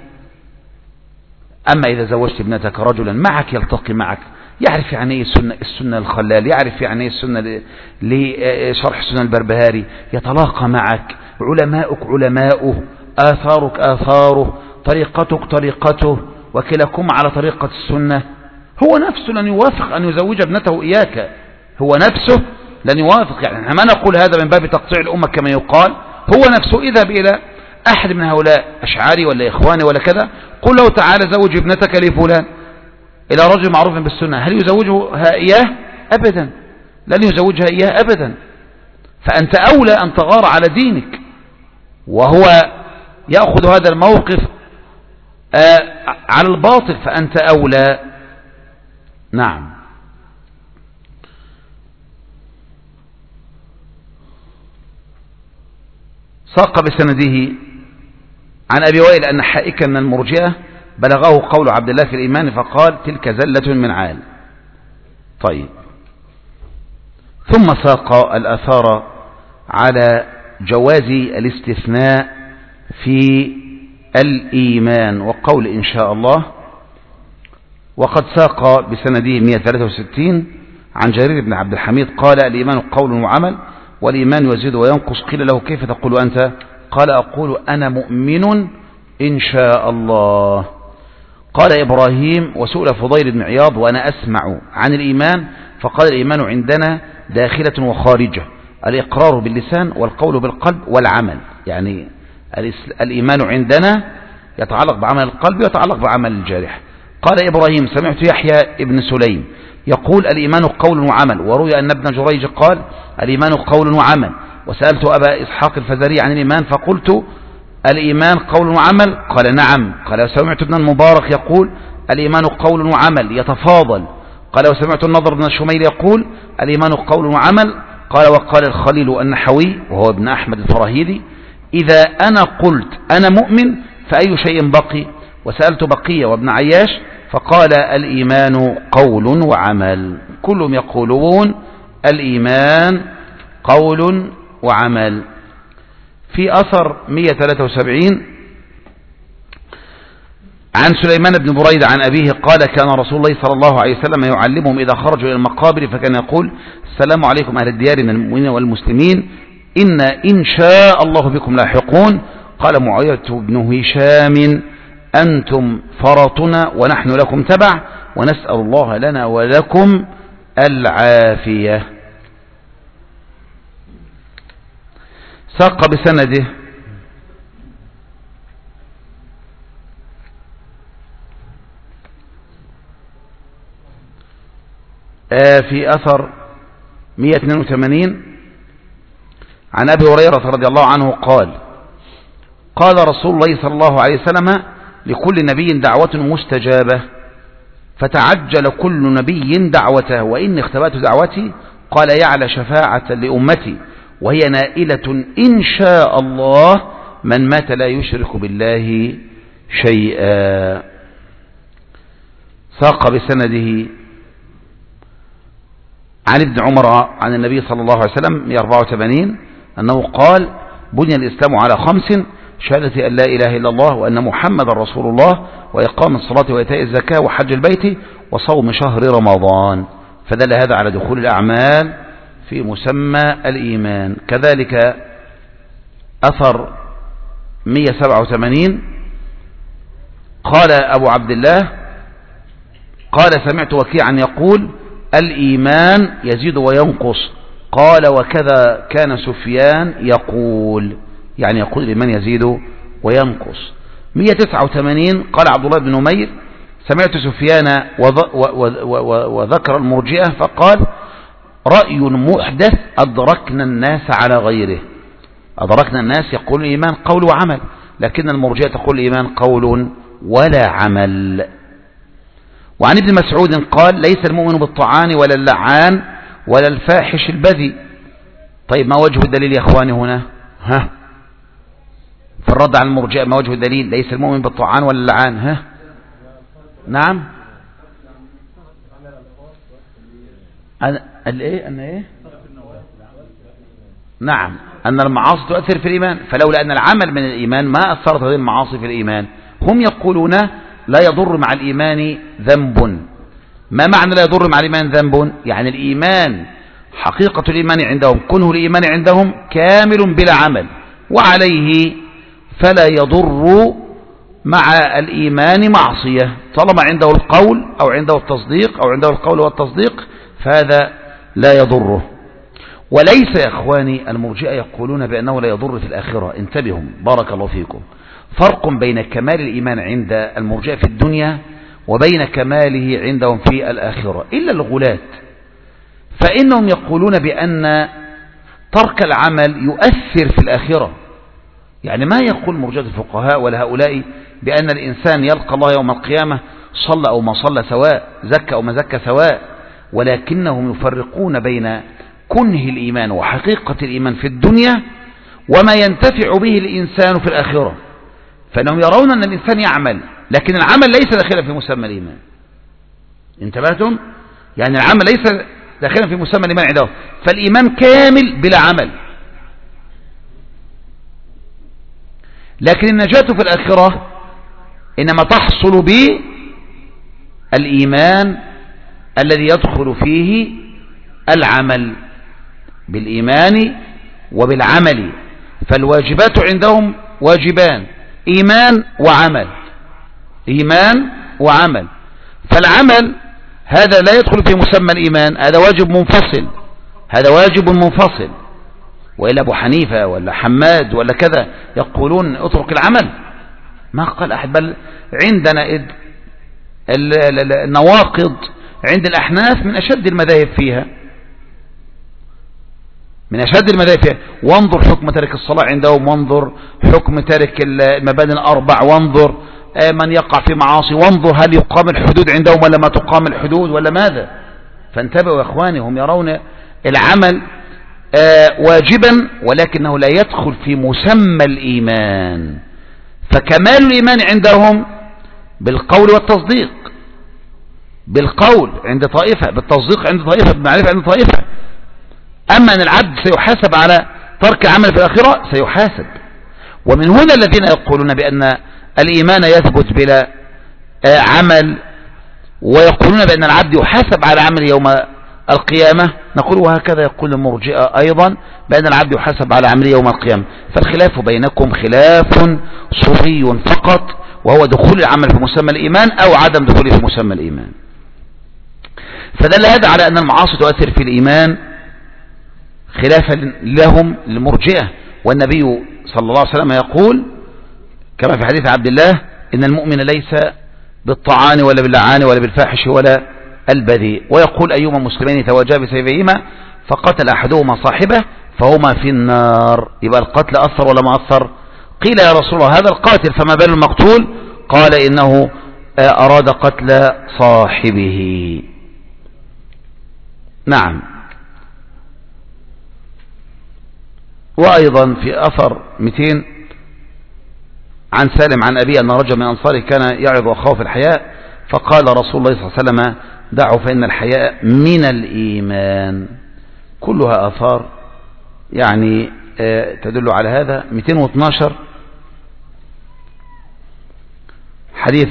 أما إذا زوجت ابنتك رجلا معك يلتقي معك، يعرف يعني ايه السنة الخلال، يعرف يعني ايه السنة لشرح السنة البربهاري، يتلاقى معك، علماؤك علماؤه، آثارك آثاره، طريقتك طريقته، وكلاكم على طريقة السنة. هو نفسه لن يوافق أن يزوج ابنته إياك، هو نفسه لن يوافق. يعني ما نقول هذا من باب تقطيع الأمة كما يقال. هو نفسه إذا إلى أحد من هؤلاء أشعاري ولا إخواني ولا كذا، قل له: تعالى زوج ابنتك لفلان، إلى رجل معروف بالسنة. هل يزوجها إياه؟ أبدا، لن يزوجها إياه أبدا. فأنت أولى أن تغار على دينك، وهو يأخذ هذا الموقف على الباطل، فأنت أولى. نعم. ساق بسنده عن أبي وائل أن حائكا من المرجئة بلغه قول عبد الله في الإيمان فقال: تلك زلة من عال. طيب، ثم ساق الآثار على جواز الاستثناء في الإيمان. وقول إن شاء الله. وقد ساق بسنده 163 عن جرير بن عبد الحميد قال الإيمان قول وعمل والإيمان يزيد وينقص. قيل له كيف تقول أنت؟ قال أقول أنا مؤمن إن شاء الله. قال إبراهيم وسئل فضيل بن عياض وأنا أسمع عن الإيمان فقال الإيمان عندنا داخلة وخارجة، الإقرار باللسان والقول بالقلب والعمل. يعني الإيمان عندنا يتعلق بعمل القلب ويتعلق بعمل الجارح. قال إبراهيم سمعت يحيى ابن سليم يقول الإيمان قول وعمل، وروي أن ابن جريج قال الإيمان قول وعمل. وسألت أبا إسحاق الفزاري عن الإيمان فقلت الإيمان قول وعمل؟ قال نعم. قال وسمعت ابن المبارك يقول الإيمان قول وعمل يتفاضل. قال وسمعت النضر بن الشميل يقول الإيمان قول وعمل. قال وقال الخليل النحوي وهو ابن أحمد الفراهيدي إذا أنا قلت أنا مؤمن فأي شيء بقي؟ وسألت بقية وابن عياش فقال الإيمان قول وعمل. كلهم يقولون الإيمان قول وعمل. في أثر 173 عن سليمان بن بريدة عن أبيه قال كان رسول الله صلى الله عليه وسلم يعلمهم إذا خرجوا إلى المقابر فكان يقول السلام عليكم أهل الديار من المؤمنين والمسلمين إن شاء الله بكم لاحقون. قال معاوية بن هشام أنتم فرطنا ونحن لكم تبع ونسأل الله لنا ولكم العافية. ساق بسنده في أثر 182 عن أبي هريرة رضي الله عنه قال قال رسول الله صلى الله عليه وسلم لكل نبي دعوة مستجابة فتعجل كل نبي دعوته وإني اختبأت دعوتي قال يعلى شفاعة لأمتي وهي نائلة إن شاء الله من مات لا يشرك بالله شيئا. ساق بسنده عن ابن عمر عن النبي صلى الله عليه وسلم 184 أنه قال بني الإسلام على 5 شهادة أن لا إله إلا الله وأن محمد رسول الله وإقام الصلاة وإيتاء الزكاة وحج البيت وصوم شهر رمضان. فدل هذا على دخول الأعمال في مسمى الإيمان. كذلك أثر 187 قال أبو عبد الله قال سمعت وكيعا يقول الإيمان يزيد وينقص. قال وكذا كان سفيان يقول يعني يقول الإيمان يزيد وينقص. 189 قال عبد الله بن نمير سمعت سفيان وذكر المرجئة فقال رأي محدث أدركنا الناس على غيره. أدركنا الناس يقول الإيمان قول وعمل لكن المرجئة تقول الإيمان قول ولا عمل. وعن ابن مسعود قال ليس المؤمن بالطعان ولا اللعان ولا الفاحش البذي. طيب ما وجه الدليل يا أخواني هنا؟ في الرد على المرجئة ما وجه الدليل؟ ليس المؤمن بالطعان ولا اللعان. نعم نعم أن المعاصي تؤثر في الإيمان فلولا أن العمل من الإيمان ما أثرت هذه المعاصي في الإيمان. هم يقولون لا يضر مع الإيمان ذنب. ما معنى لا يضر مع الإيمان ذنب؟ يعني الإيمان حقيقة الإيمان عندهم كنه الإيمان عندهم كامل بلا عمل وعليه فلا يضر مع الإيمان معصية طالما عنده القول أو عنده التصديق أو عنده القول والتصديق فهذا لا يضره. وليس يا إخواني المرجئة يقولون بأنه لا يضر في الآخرة. انتبهوا بارك الله فيكم. فرق بين كمال الإيمان عند المرجئة في الدنيا وبين كماله عندهم في الآخرة إلا الغلاة فإنهم يقولون بأن ترك العمل يؤثر في الآخرة. يعني ما يقول مرجئة الفقهاء ولا هؤلاء بأن الإنسان يلقى الله يوم القيامة صلى أو ما صلى سواء زكى أو ما زكى سواء ولكنهم يفرقون بين كنه الإيمان وحقيقة الإيمان في الدنيا وما ينتفع به الإنسان في الآخرة. فإنهم يرون أن الإنسان يعمل لكن العمل ليس داخلا في مسمى الإيمان. انتبهتم؟ يعني العمل ليس داخلا في مسمى الإيمان عندهم فالإيمان كامل بلا عمل. لكن النجاة في الآخرة إنما تحصل بالإيمان الذي يدخل فيه العمل، بالإيمان وبالعمل. فالواجبات عندهم واجبان، إيمان وعمل، إيمان وعمل. فالعمل هذا لا يدخل في مسمى الإيمان، هذا واجب منفصل، هذا واجب منفصل. وإلا أبو حنيفة ولا حماد ولا كذا يقولون اترك العمل، ما قال أحد. بل عندنا النواقض عند الأحناف من أشد المذاهب فيها، من أشد المذاهب فيها. وانظر حكم ترك الصلاة عندهم، وانظر حكم ترك المبادئ الأربع، وانظر من يقع في معاصي، وانظر هل يقام الحدود عندهم ولا ما تقام الحدود ولا ماذا. فانتبهوا يا إخواني، هم يرون العمل واجبا ولكنه لا يدخل في مسمى الإيمان. فكمال الإيمان عندهم بالقول والتصديق، بالقول عند طائفة، بالتصديق عند طائفة، بالمعرفة عند طائفة. أما أن العبد سيحاسب على ترك العمل في الآخرة سيحاسب. ومن هنا الذين يقولون بأن الإيمان يثبت بلا عمل، ويقولون بأن العبد يحاسب على عمل يوم القيامة، نقول وهكذا يقول المرجئة أيضا بأن العبد يحاسب على عمل يوم القيامة. فالخلاف بينكم خلاف صوري فقط، وهو دخول العمل في مسمى الإيمان أو عدم دخوله في مسمى الإيمان. فدل هذا على أن المعاصي تؤثر في الإيمان خلافا لهم للمرجئة. والنبي صلى الله عليه وسلم يقول كما في حديث عبد الله: إن المؤمن ليس بالطعان ولا باللعان ولا بالفاحش ولا البذيء. ويقول: أيما مسلمين تواجا بسيفيهما فقتل أحدهما صاحبه فهما في النار. يبقى القتل أثر ولا ما أثر؟ قيل يا رسول الله هذا القاتل فما بال المقتول؟ قال: إنه أراد قتل صاحبه. نعم. وأيضا في أثر 200 عن سالم عن أبي أن رجل من أنصاره كان يعظ أخاه في الحياء، فقال رسول الله صلى الله عليه وسلم: دعوا فإن الحياء من الإيمان. كلها آثار يعني تدل على هذا. 212 حديث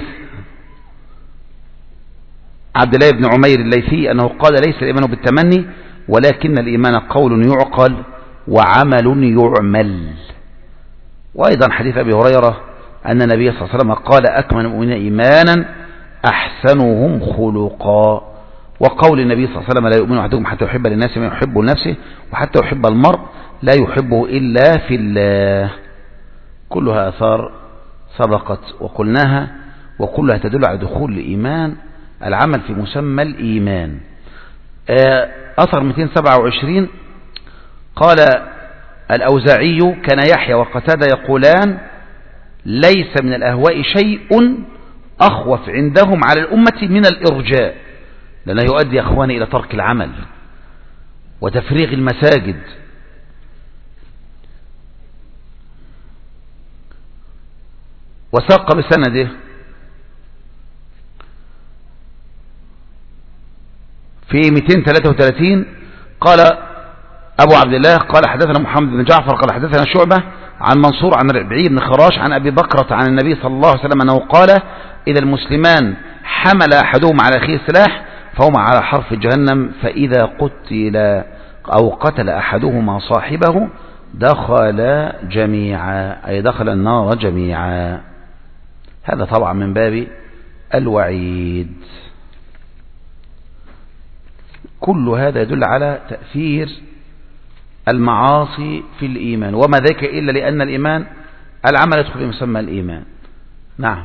عبد الله بن عمير الليثي أنه قال: ليس الإيمان بالتمني ولكن الإيمان قول يعقل وعمل يعمل. وأيضا حديث أبي هريرة أن النبي صلى الله عليه وسلم قال: أكمل المؤمنين إيمانا أحسنهم خلقا. وقول النبي صلى الله عليه وسلم: لا يؤمن أحدكم حتى يحب للناس ما يحب لنفسه وحتى يحب المرء لا يحبه إلا في الله. كلها آثار سبقت وقلناها، وكلها تدل على دخول الإيمان العمل في مسمى الإيمان. أثر 227 قال الأوزاعي: كان يحيى وقتادة يقولان: ليس من الأهواء شيء أخوف عندهم على الأمة من الإرجاء، لأنه يؤدي يا أخواني إلى ترك العمل وتفريغ المساجد. وساق بسنده في 233 قال أبو عبد الله قال حدثنا محمد بن جعفر قال حدثنا شعبة عن منصور عن ربعي بن خراش عن أبي بكرة عن النبي صلى الله عليه وسلم أنه قال: إذا المسلمان حمل أحدهم على أخيه السلاح فهما على حرف جهنم، فإذا قتل أو قتل أحدهما صاحبه دخل جميعا، أي دخل النار جميعا. هذا طبعا من باب الوعيد. كل هذا يدل على تأثير المعاصي في الإيمان، وما ذاك إلا لأن الإيمان العمل يدخل في مسمى الإيمان. نعم.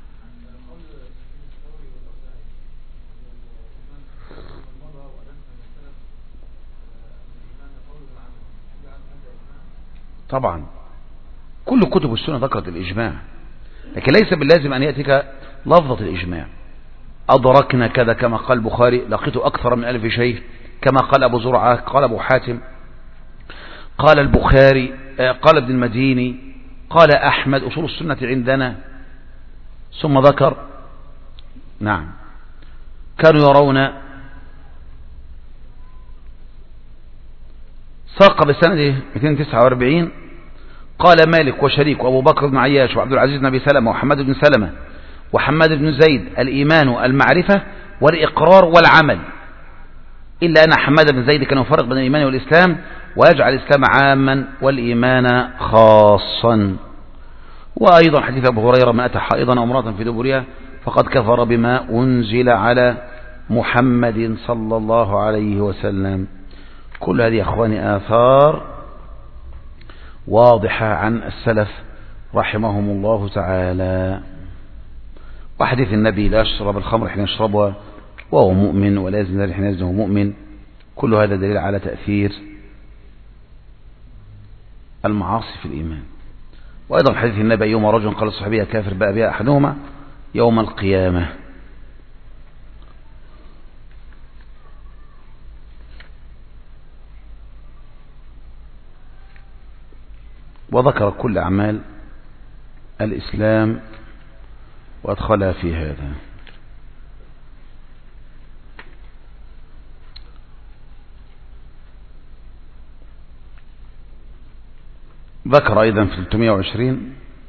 طبعا كل كتب السنة ذكرت الإجماع، لكن ليس باللازم أن يأتيك لفظة الإجماع. أدركنا كذا كما قال البخاري: لقيت أكثر من 1000 شيء، كما قال أبو زرعة، قال أبو حاتم، قال البخاري، قال ابن المديني، قال أحمد، أصول السنة عندنا. ثم ذكر نعم كانوا يرون، ساق بسنده 249 قال مالك وشريك وأبو بكر بن عياش وعبد العزيز بن أبي سلمة وحماد بن سلمة وحماد بن زيد الإيمان المعرفة والإقرار والعمل، إلا أن حماد بن زيد كان يفرق بين الإيمان والإسلام ويجعل الإسلام عاما والإيمان خاصا. وأيضا حديث أبو هريرة: من أتى حائضا أو امرأة في دبرها فقد كفر بما أنزل على محمد صلى الله عليه وسلم. كل هذه يا أخواني آثار واضحة عن السلف رحمهم الله تعالى. وحديث النبي: لا يشرب الخمر حين يشربها وهو مؤمن ولا يزني حين يزني وهو مؤمن. كل هذا دليل على تأثير المعاصي في الإيمان. وأيضا حديث النبي: يوم رجل قال الصحابية كافر بقى بها أحدهما يوم القيامة. وذكر كل أعمال الإسلام وأدخلها في هذا. ذكر أيضا في 320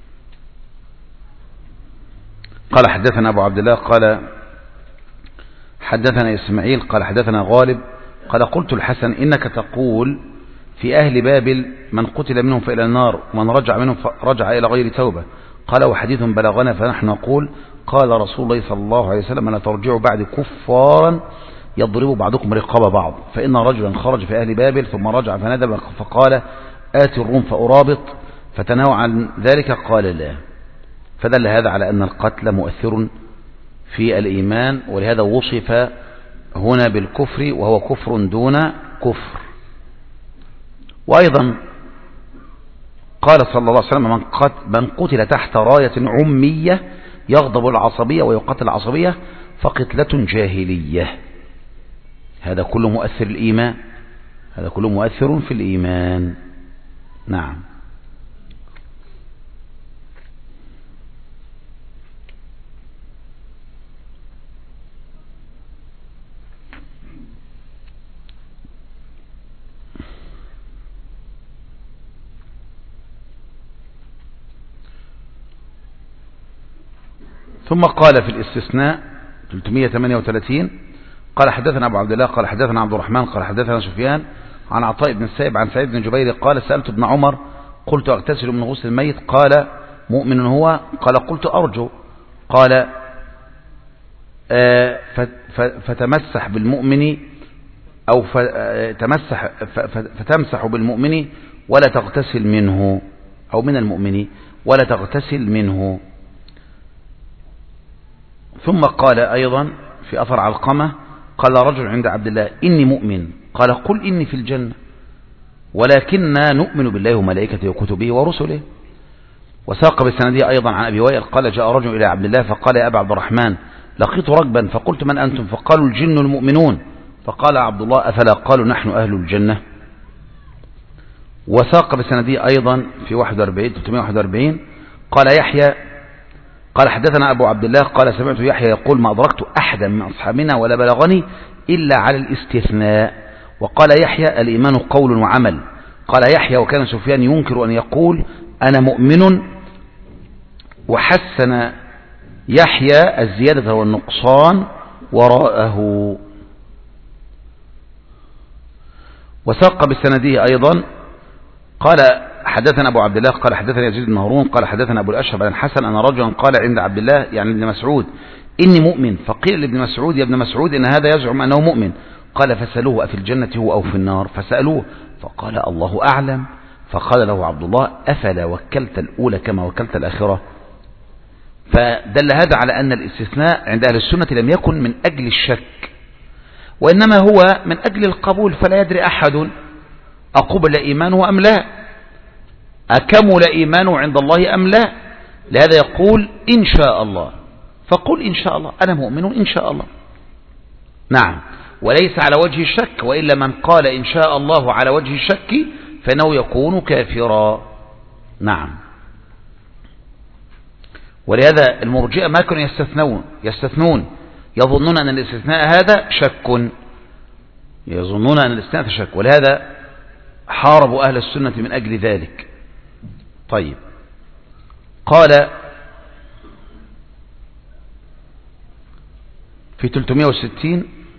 قال: حدثنا أبو عبد الله قال حدثنا إسماعيل قال حدثنا غالب قال: قلت الحسن: إنك تقول في أهل بابل من قتل منهم فإلى النار ومن رجع منهم رجع إلى غير توبة. قال: وحديث بلغنا فنحن نقول قال رسول الله صلى الله عليه وسلم: لا ترجعوا بعد كفارا يضرب بعضكم رقاب بعض، فإن رجلا خرج في أهل بابل ثم رجع فندم فقال: آتي الروم فأرابط، فتناوى عن ذلك قال لا. فدل هذا على أن القتل مؤثر في الإيمان، ولهذا وصف هنا بالكفر وهو كفر دون كفر. وأيضا قال صلى الله عليه وسلم: من قتل تحت راية عمية يغضب العصبية ويقتل العصبية فقتلة جاهلية. هذا كله مؤثر الإيمان، هذا كله مؤثر في الإيمان. نعم. ثم قال في الاستثناء 338 قال: حدثنا أبو عبد الله قال حدثنا عبد الرحمن قال حدثنا سفيان عن عطاء بن السائب عن سعيد بن جبير قال: سألت ابن عمر قلت: أغتسل من غسل الميت؟ قال: مؤمن هو؟ قال: قلت: أرجو. قال: فتمسح بالمؤمن أو فتمسح بالمؤمن ولا تغتسل منه، أو من المؤمن ولا تغتسل منه. ثم قال أيضا في أثر علقمة: قال رجل عند عبد الله: إني مؤمن. قال: قل إني في الجنة، ولكننا نؤمن بالله وملائكته وكتبه ورسله. وساق بالسندية أيضا عن أبي وائل قال: جاء رجل إلى عبد الله فقال: يا أبا عبد الرحمن لقيت ركبا فقلت: من أنتم؟ فقالوا: الجن المؤمنون. فقال عبد الله: أفلا قالوا نحن أهل الجنة؟ وساق بالسندية أيضا في 341 قال يحيى قال: حدثنا أبو عبد الله قال: سمعت يحيى يقول: ما أدركت أحدا من أصحابنا ولا بلغني إلا على الاستثناء. وقال يحيى: الإيمان قول وعمل. قال يحيى: وكان سفيان ينكر أن يقول أنا مؤمن. وحسن يحيى الزيادة والنقصان وراءه. وساق بالسندية أيضا قال: حدثنا أبو عبد الله قال حدثنا يزيد بن هارون قال حدثنا أبو الأشهب عن الحسن أن رجلا قال عند عبد الله يعني ابن مسعود: إني مؤمن. فقيل لابن مسعود: يا ابن مسعود إن هذا يزعم أنه مؤمن. قال: فسألوه: أفي الجنة هو أو في النار؟ فسألوه فقال: الله أعلم. فقال له عبد الله: أفلا وكلت الأولى كما وكلت الآخرة؟ فدل هذا على أن الاستثناء عند أهل السنة لم يكن من أجل الشك، وإنما هو من أجل القبول. فلا يدري أحد أقبل إيمانه أم لا، أكمل إيمانه عند الله أم لا. لهذا يقول: إن شاء الله. فقل إن شاء الله، أنا مؤمن إن شاء الله. نعم. وليس على وجه الشك، وإلا من قال إن شاء الله على وجه الشك فإنه يكون كافرا. نعم. ولهذا المرجئة ما كانوا يستثنون يظنون أن الاستثناء هذا شك، يظنون أن الاستثناء شك، ولهذا حاربوا أهل السنة من أجل ذلك. طيب. قال في 360: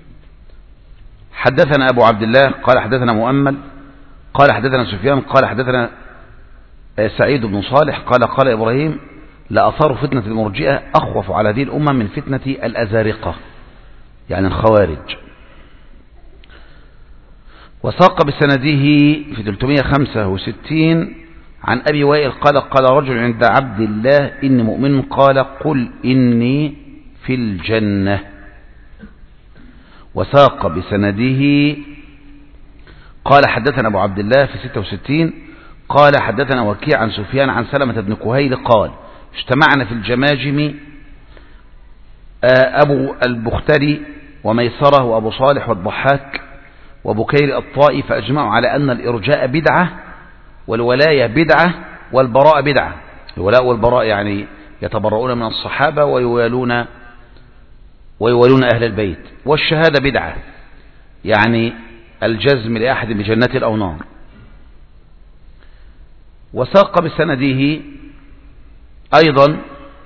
حدثنا أبو عبد الله قال حدثنا مؤمل قال حدثنا سفيان قال حدثنا سعيد بن صالح قال إبراهيم: لأثار فتنة المرجئة أخوف على هذه الأمة من فتنة الأزارقة، يعني الخوارج. وساق بسنده في 365 عن أبي وائل قال رجل عند عبد الله: إني مؤمن. قال: قل إني في الجنة. وساق بسنده قال حدثنا أبو عبد الله في 66 قال حدثنا وكيع عن سفيان عن سلمة بن كهيل قال: اجتمعنا في الجماجم أبو البختري وميسرة وأبو صالح والضحاك وبكير الطائي، فأجمعوا على أن الإرجاء بدعة والولاية بدعة والبراء بدعة. الولاء والبراء يعني يتبرؤون من الصحابة ويوالون أهل البيت. والشهادة بدعة يعني الجزم لأحد بجنة أو نار. وساق بسنده أيضا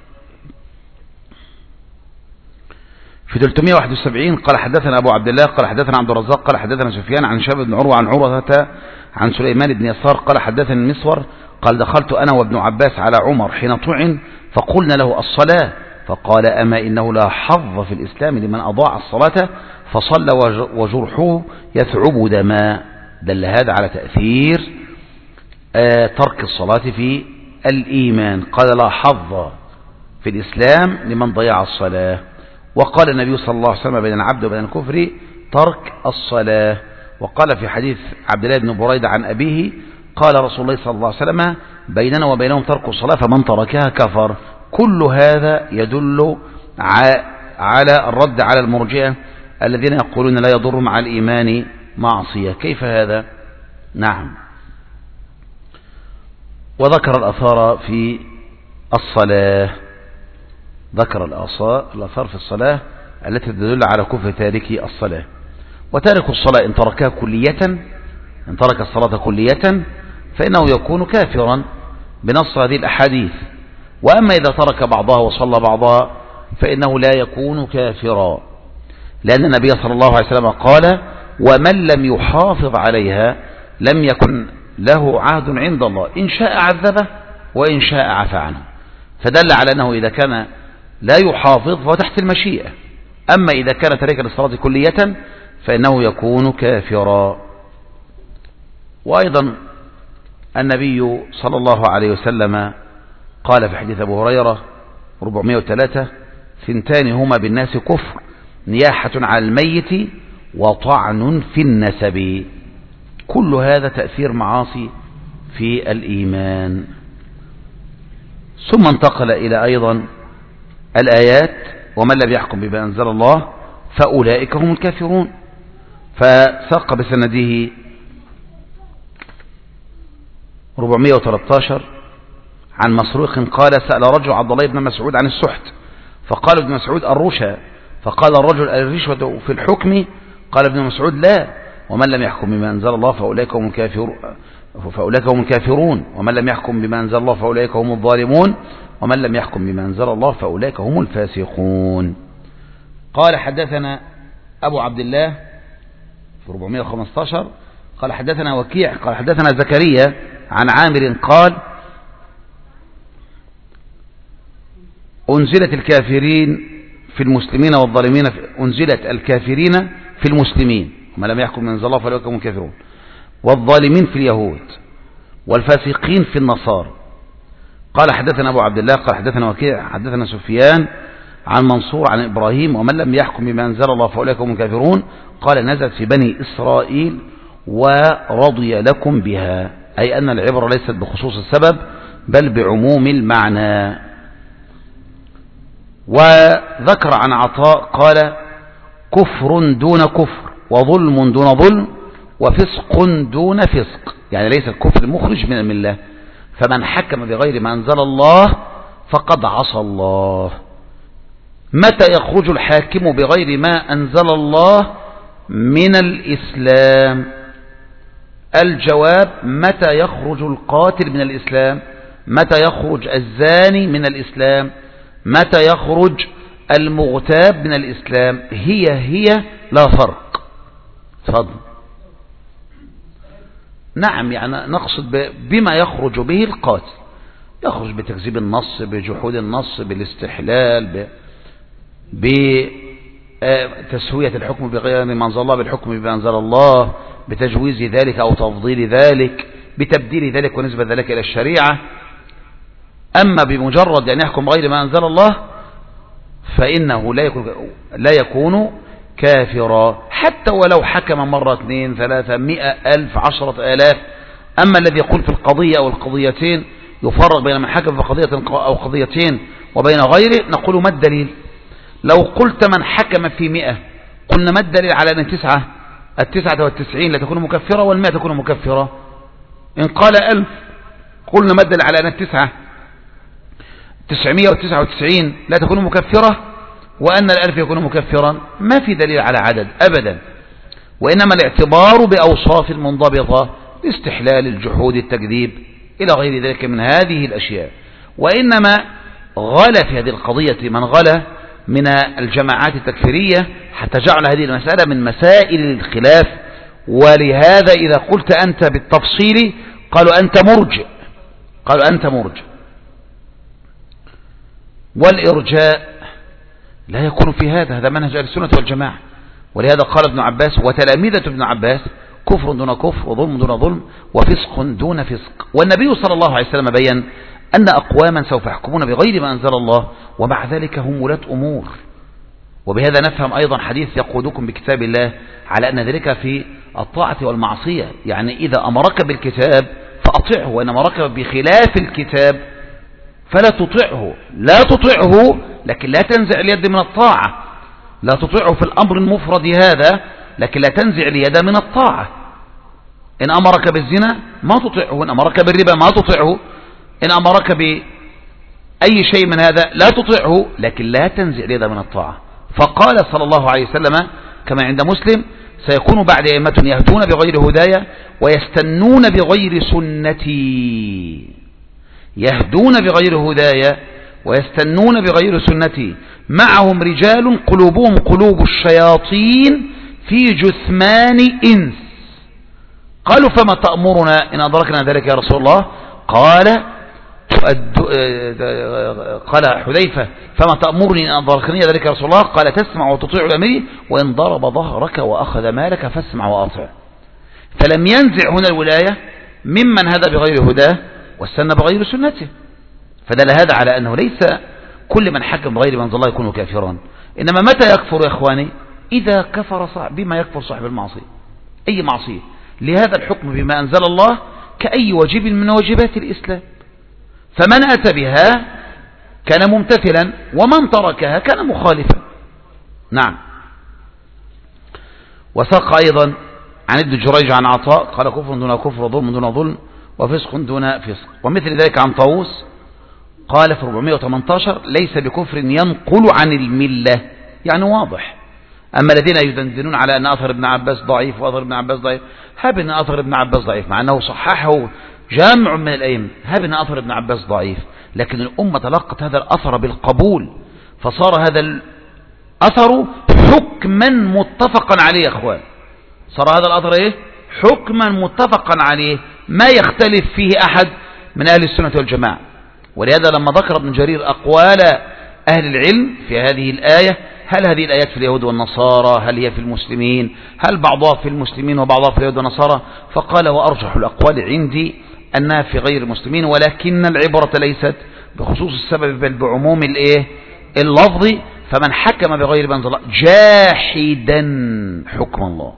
في 371 قال حدثنا أبو عبد الله قال حدثنا عبد الرزاق قال حدثنا سفيان عن شاب بن عروة عن عروة عن سليمان بن يسار قال حدثني المسور قال: دخلت أنا وابن عباس على عمر حين طعن فقلنا له: الصلاة. فقال: أما إنه لا حظ في الإسلام لمن أضاع الصلاة فصلى وجرحه يثعب دماء. دل هذا على تأثير ترك الصلاة في الإيمان. قال: لا حظ في الإسلام لمن ضيع الصلاة. وقال النبي صلى الله عليه وسلم: بين العبد وبين الكفر ترك الصلاة. وقال في حديث عبد الله بن بريدة عن أبيه قال رسول الله صلى الله عليه وسلم: بيننا وبينهم ترك الصلاة فمن تركها كفر. كل هذا يدل على الرد على المرجئة الذين يقولون لا يضر مع الإيمان معصية. كيف هذا؟ نعم. وذكر الأثار في الصلاة، ذكر الآثار في الصلاة التي تدل على كفر تارك الصلاة. وتارك الصلاة إن تركها كلية، إن ترك الصلاة كلية فإنه يكون كافرا بنص هذه الأحاديث. وأما إذا ترك بعضها وصلى بعضها فإنه لا يكون كافرا، لأن النبي صلى الله عليه وسلم قال: ومن لم يحافظ عليها لم يكن له عهد عند الله، إن شاء عذبه وإن شاء عفى عنه. فدل على أنه إذا كان لا يحافظ فهو تحت المشيئة، أما إذا كان تاركا للصلاة كلية فإنه يكون كافرا. وأيضا النبي صلى الله عليه وسلم قال في حديث أبو هريرة 403: 2 هما بالناس كفر: نياحة على الميت وطعن في النسب. كل هذا تأثير معاصي في الإيمان. ثم انتقل إلى أيضا الآيات: ومن لم يحكم بما أنزل الله فأولئك هم الكافرون. فساق بسنده 413 عن مسروق قال: سأل رجل عبد الله بن مسعود عن السحت، فقال ابن مسعود: الرشا. فقال الرجل: الرشوة في الحكم؟ قال ابن مسعود: لا، ومن لم يحكم بما أنزل الله فأولئك هم الكافرون، ومن لم يحكم بما أنزل الله فأولئك هم الظالمون، ومن لم يحكم بما أنزل الله فأولئك هم الفاسقون. قال حدثنا أبو عبد الله في 415 قال حدثنا وكيع قال حدثنا زكريا عن عامر قال: أنزلت الكافرين في المسلمين والظالمين أنزلت الكافرين في المسلمين، وما لم يحكم من أنزل الله فأولئك هم الكافرون، والظالمين في اليهود، والفاسقين في النصارى. قال حدثنا أبو عبد الله قال حدثنا وكيع حدثنا سفيان عن منصور عن إبراهيم: ومن لم يحكم بما أنزل الله فأولئك هم الكافرون. قال: نزلت في بني إسرائيل ورضي لكم بها، أي أن العبرة ليست بخصوص السبب بل بعموم المعنى. وذكر عن عطاء قال: كفر دون كفر، وظلم دون ظلم، وفسق دون فسق، يعني ليس الكفر مخرج من الملة، فمن حكم بغير ما أنزل الله فقد عصى الله. متى يخرج الحاكم بغير ما أنزل الله من الإسلام؟ الجواب: متى يخرج القاتل من الإسلام؟ متى يخرج الزاني من الإسلام، متى يخرج المغتاب من الإسلام، هي لا فرق. تفضل. نعم، يعني نقصد بما يخرج به القاتل، يخرج بتكذيب النص، بجحود النص، بالاستحلال، بتسوية الحكم بغير ما أنزل الله بالحكم بما أنزل الله، بتجويز ذلك أو تفضيل ذلك، بتبديل ذلك ونسبة ذلك إلى الشريعة. أما بمجرد أن يحكم غير ما أنزل الله فإنه لا يكون كافرا، حتى ولو حكم مرة 2 3 100 1000 10,000. أما الذي يقول في القضية أو القضيتين يفرق بين من حكم في قضية أو قضيتين وبين غيره، نقول ما الدليل؟ لو قلت من حكم في 100 قلنا ما الدليل على أن 99 لا تكون مكفرة وال100 تكون مكفرة؟ إن قال 1000 قلنا ما الدليل على أن 999 لا تكون مكفرة وأن 1000 يكون مكفرا؟ ما في دليل على عدد أبدا، وإنما الاعتبار بأوصاف المنضبطة، الاستحلال، الجحود، التكذيب إلى غير ذلك من هذه الأشياء. وإنما غلا في هذه القضية من غلا من الجماعات التكفيرية حتى جعل هذه المسألة من مسائل الخلاف. ولهذا إذا قلت أنت بالتفصيل قالوا أنت مرجئ، والإرجاء لا يكون في هذا منهج أهل السنة والجماعة. ولهذا قال ابن عباس وتلامذة ابن عباس: كفر دون كفر، وظلم دون ظلم، وفسق دون فسق. والنبي صلى الله عليه وسلم بيّن أن أقواما سوف يحكمون بغير ما أنزل الله ومع ذلك هم ولاة أمور. وبهذا نفهم أيضا حديث يقودكم بكتاب الله على أن ذلك في الطاعة والمعصية، يعني إذا أمرك بالكتاب فأطعه، وإن أمرك بخلاف الكتاب فلا تطعه. لا تطعه لكن لا تنزع اليد من الطاعة، لا تطيعه في الأمر المفرد هذا لكن لا تنزع اليد من الطاعة. إن أمرك بالزنا ما تطيعه، إن أمرك بالربا ما تطيعه، إن أمرك بأي شيء من هذا لا تطيعه لكن لا تنزع اليد من الطاعة. فقال صلى الله عليه وسلم كما عند مسلم: سيكون بعد أئمة يهدون بغير هدايا ويستنون بغير سنتي. يهدون بغير هدايا ويستنون بغير سنتي، معهم رجال قلوبهم قلوب الشياطين في جثمان إنس. قالوا: فما تأمرنا إن أدركنا ذلك يا رسول الله؟ قال حذيفة: فما تأمرني إن أدركني ذلك يا رسول الله؟ قال: تسمع وتطيع الأمير، وإن ضرب ظهرك وأخذ مالك فاسمع وأطع. فلم ينزع هنا الولاية ممن هدى بغير هداه واستنى بغير سنته. فدل هذا على أنه ليس كل من حكم بغير ما أنزل الله يكون كافرا، إنما متى يكفر يا إخواني؟ إذا كفر بما يكفر صاحب المعصية، أي معصية. لهذا الحكم بما أنزل الله كأي واجب من واجبات الإسلام، فمن أتى بها كان ممتثلا ومن تركها كان مخالفا. نعم. وساق أيضا عن ابن جريج عن عطاء قال: كفر دون كفر، وظلم دون ظلم، وفسق دون فسق. ومثل ذلك عن طاووس قال في 418: ليس بكفر ينقل عن الملة، يعني واضح. أما الذين يدندنون على أن أثر ابن عباس ضعيف وأثر ابن عباس ضعيف، هب أن أثر ابن عباس ضعيف مع أنه صححه جامع من الأئمة، هب أن أثر ابن عباس ضعيف، لكن الأمة تلقت هذا الأثر بالقبول، فصار هذا الأثر حكما متفقا عليه يا أخوان. صار هذا الأثر حكما متفقا عليه، ما يختلف فيه أحد من أهل السنة والجماعة. ولهذا لما ذكر ابن جرير أقوال أهل العلم في هذه الآية، هل هذه الآيات في اليهود والنصارى؟ هل هي في المسلمين؟ هل بعضها في المسلمين وبعضها في اليهود والنصارى؟ فقال: وأرجح الأقوال عندي أنها في غير المسلمين، ولكن العبرة ليست بخصوص السبب بل بعموم اللفظ. فمن حكم بغير ما أنزل الله جاحدا حكم الله،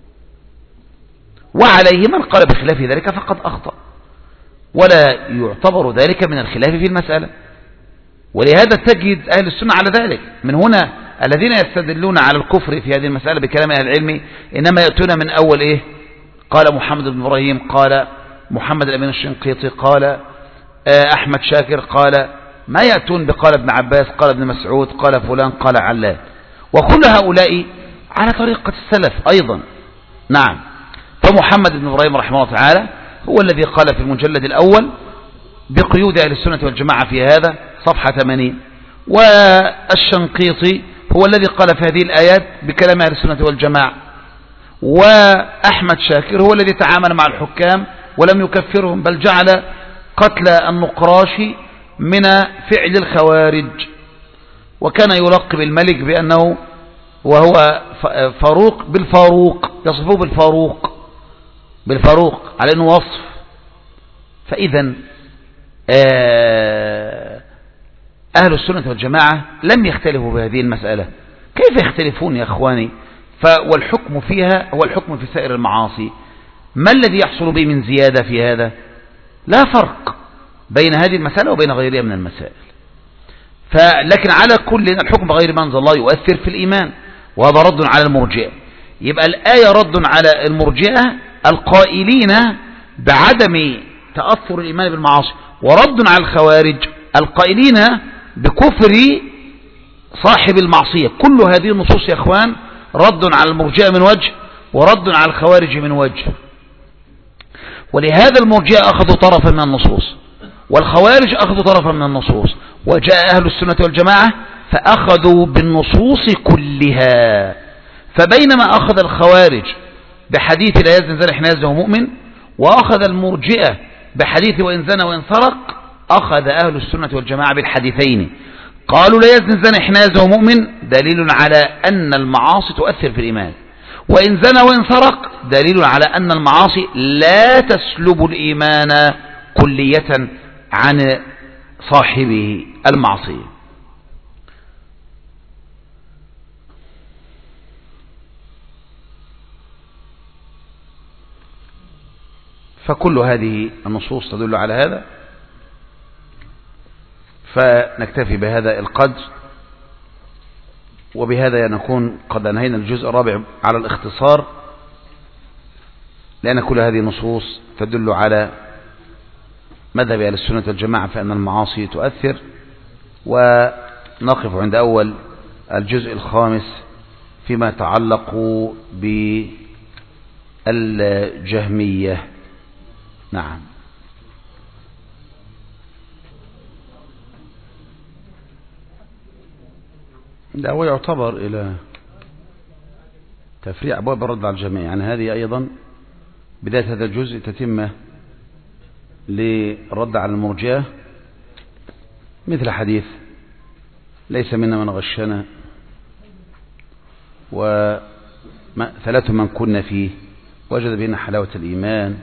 وعليه من قال بخلاف ذلك فقد أخطأ، ولا يعتبر ذلك من الخلاف في المسألة. ولهذا تجد أهل السنة على ذلك. من هنا الذين يستدلون على الكفر في هذه المسألة بكلام أهل العلم إنما يأتون من أول قال محمد بن إبراهيم، قال محمد الأمين الشنقيطي، قال أحمد شاكر، قال ما يأتون بقال ابن عباس، قال ابن مسعود، قال فلان، قال علان. وكل هؤلاء على طريقة السلف أيضا. نعم. فمحمد بن إبراهيم رحمه الله تعالى هو الذي قال في المجلد الأول بقيود أهل السنة والجماعة في هذا صفحة 80. والشنقيطي هو الذي قال في هذه الآيات بكلام أهل السنة والجماعة. وأحمد شاكر هو الذي تعامل مع الحكام ولم يكفرهم، بل جعل قتل النقراشي من فعل الخوارج، وكان يلقب الملك بأنه وهو فاروق بالفاروق، يصفه بالفاروق على أنه وصف. فإذا أهل السنة والجماعة لم يختلفوا بهذه المسألة. كيف يختلفون يا أخواني؟ والحكم فيها هو الحكم في سائر المعاصي. ما الذي يحصل به من زيادة في هذا؟ لا فرق بين هذه المسألة وبين غيرها من المسائل. لكن على كل الحكم بغير ما أنزل الله يؤثر في الإيمان، وهذا رد على المرجئة. يبقى الآية رد على المرجئة القائلين بعدم تأثر الإيمان بالمعاصي، ورد على الخوارج القائلين بكفر صاحب المعصية. كل هذه النصوص يا أخوان رد على المرجئة من وجه، ورد على الخوارج من وجه. ولهذا المرجئة أخذوا طرفا من النصوص، والخوارج أخذوا طرفا من النصوص، وجاء أهل السنة والجماعة فأخذوا بالنصوص كلها. فبينما أخذ الخوارج بحديث لا يزني زاني حين يزني وهو مؤمن، وأخذ المرجئة بحديث وإن زنى وإن سرق، أخذ أهل السنة والجماعة بالحديثين. قالوا لا يزني الزاني حين يزني وهو مؤمن دليل على أن المعاصي تؤثر في الإيمان، وإن زنى وإن سرق دليل على أن المعاصي لا تسلب الإيمان كلية عن صاحبه المعصية. فكل هذه النصوص تدل على هذا، فنكتفي بهذا القدر، وبهذا نكون قد أنهينا الجزء الرابع على الاختصار، لأن كل هذه النصوص تدل على مذهب أهل السنة والجماعة فإن المعاصي تؤثر. ونقف عند أول الجزء الخامس فيما يتعلق بالجهمية. نعم. لا، هو يعتبر إلى تفريع أبواب الرد على الجميع، يعني هذه أيضا بداية هذا الجزء تتمة للرد على المرجئة، مثل حديث ليس منا من غشنا، وثلاث من كنا فيه وجد بنا حلاوة الإيمان،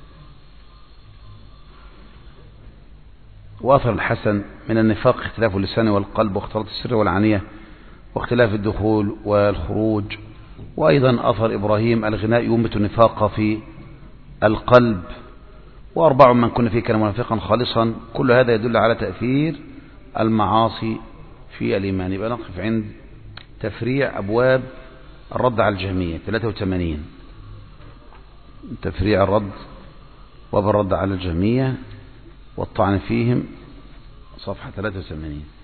وأثر الحسن من النفاق اختلاف اللسان والقلب، واختلاط السر والعانية، واختلاف الدخول والخروج. وأيضا أثر إبراهيم الغناء ينبت النفاق في القلب، وأربع من كنا فيه كان منافقا خالصا. كل هذا يدل على تأثير المعاصي في الإيمان. يبقى نقف عند تفريع أبواب الرد على الجهمية 83. تفريع الرد وبالرد على الجهمية والطعن فيهم صفحة 83.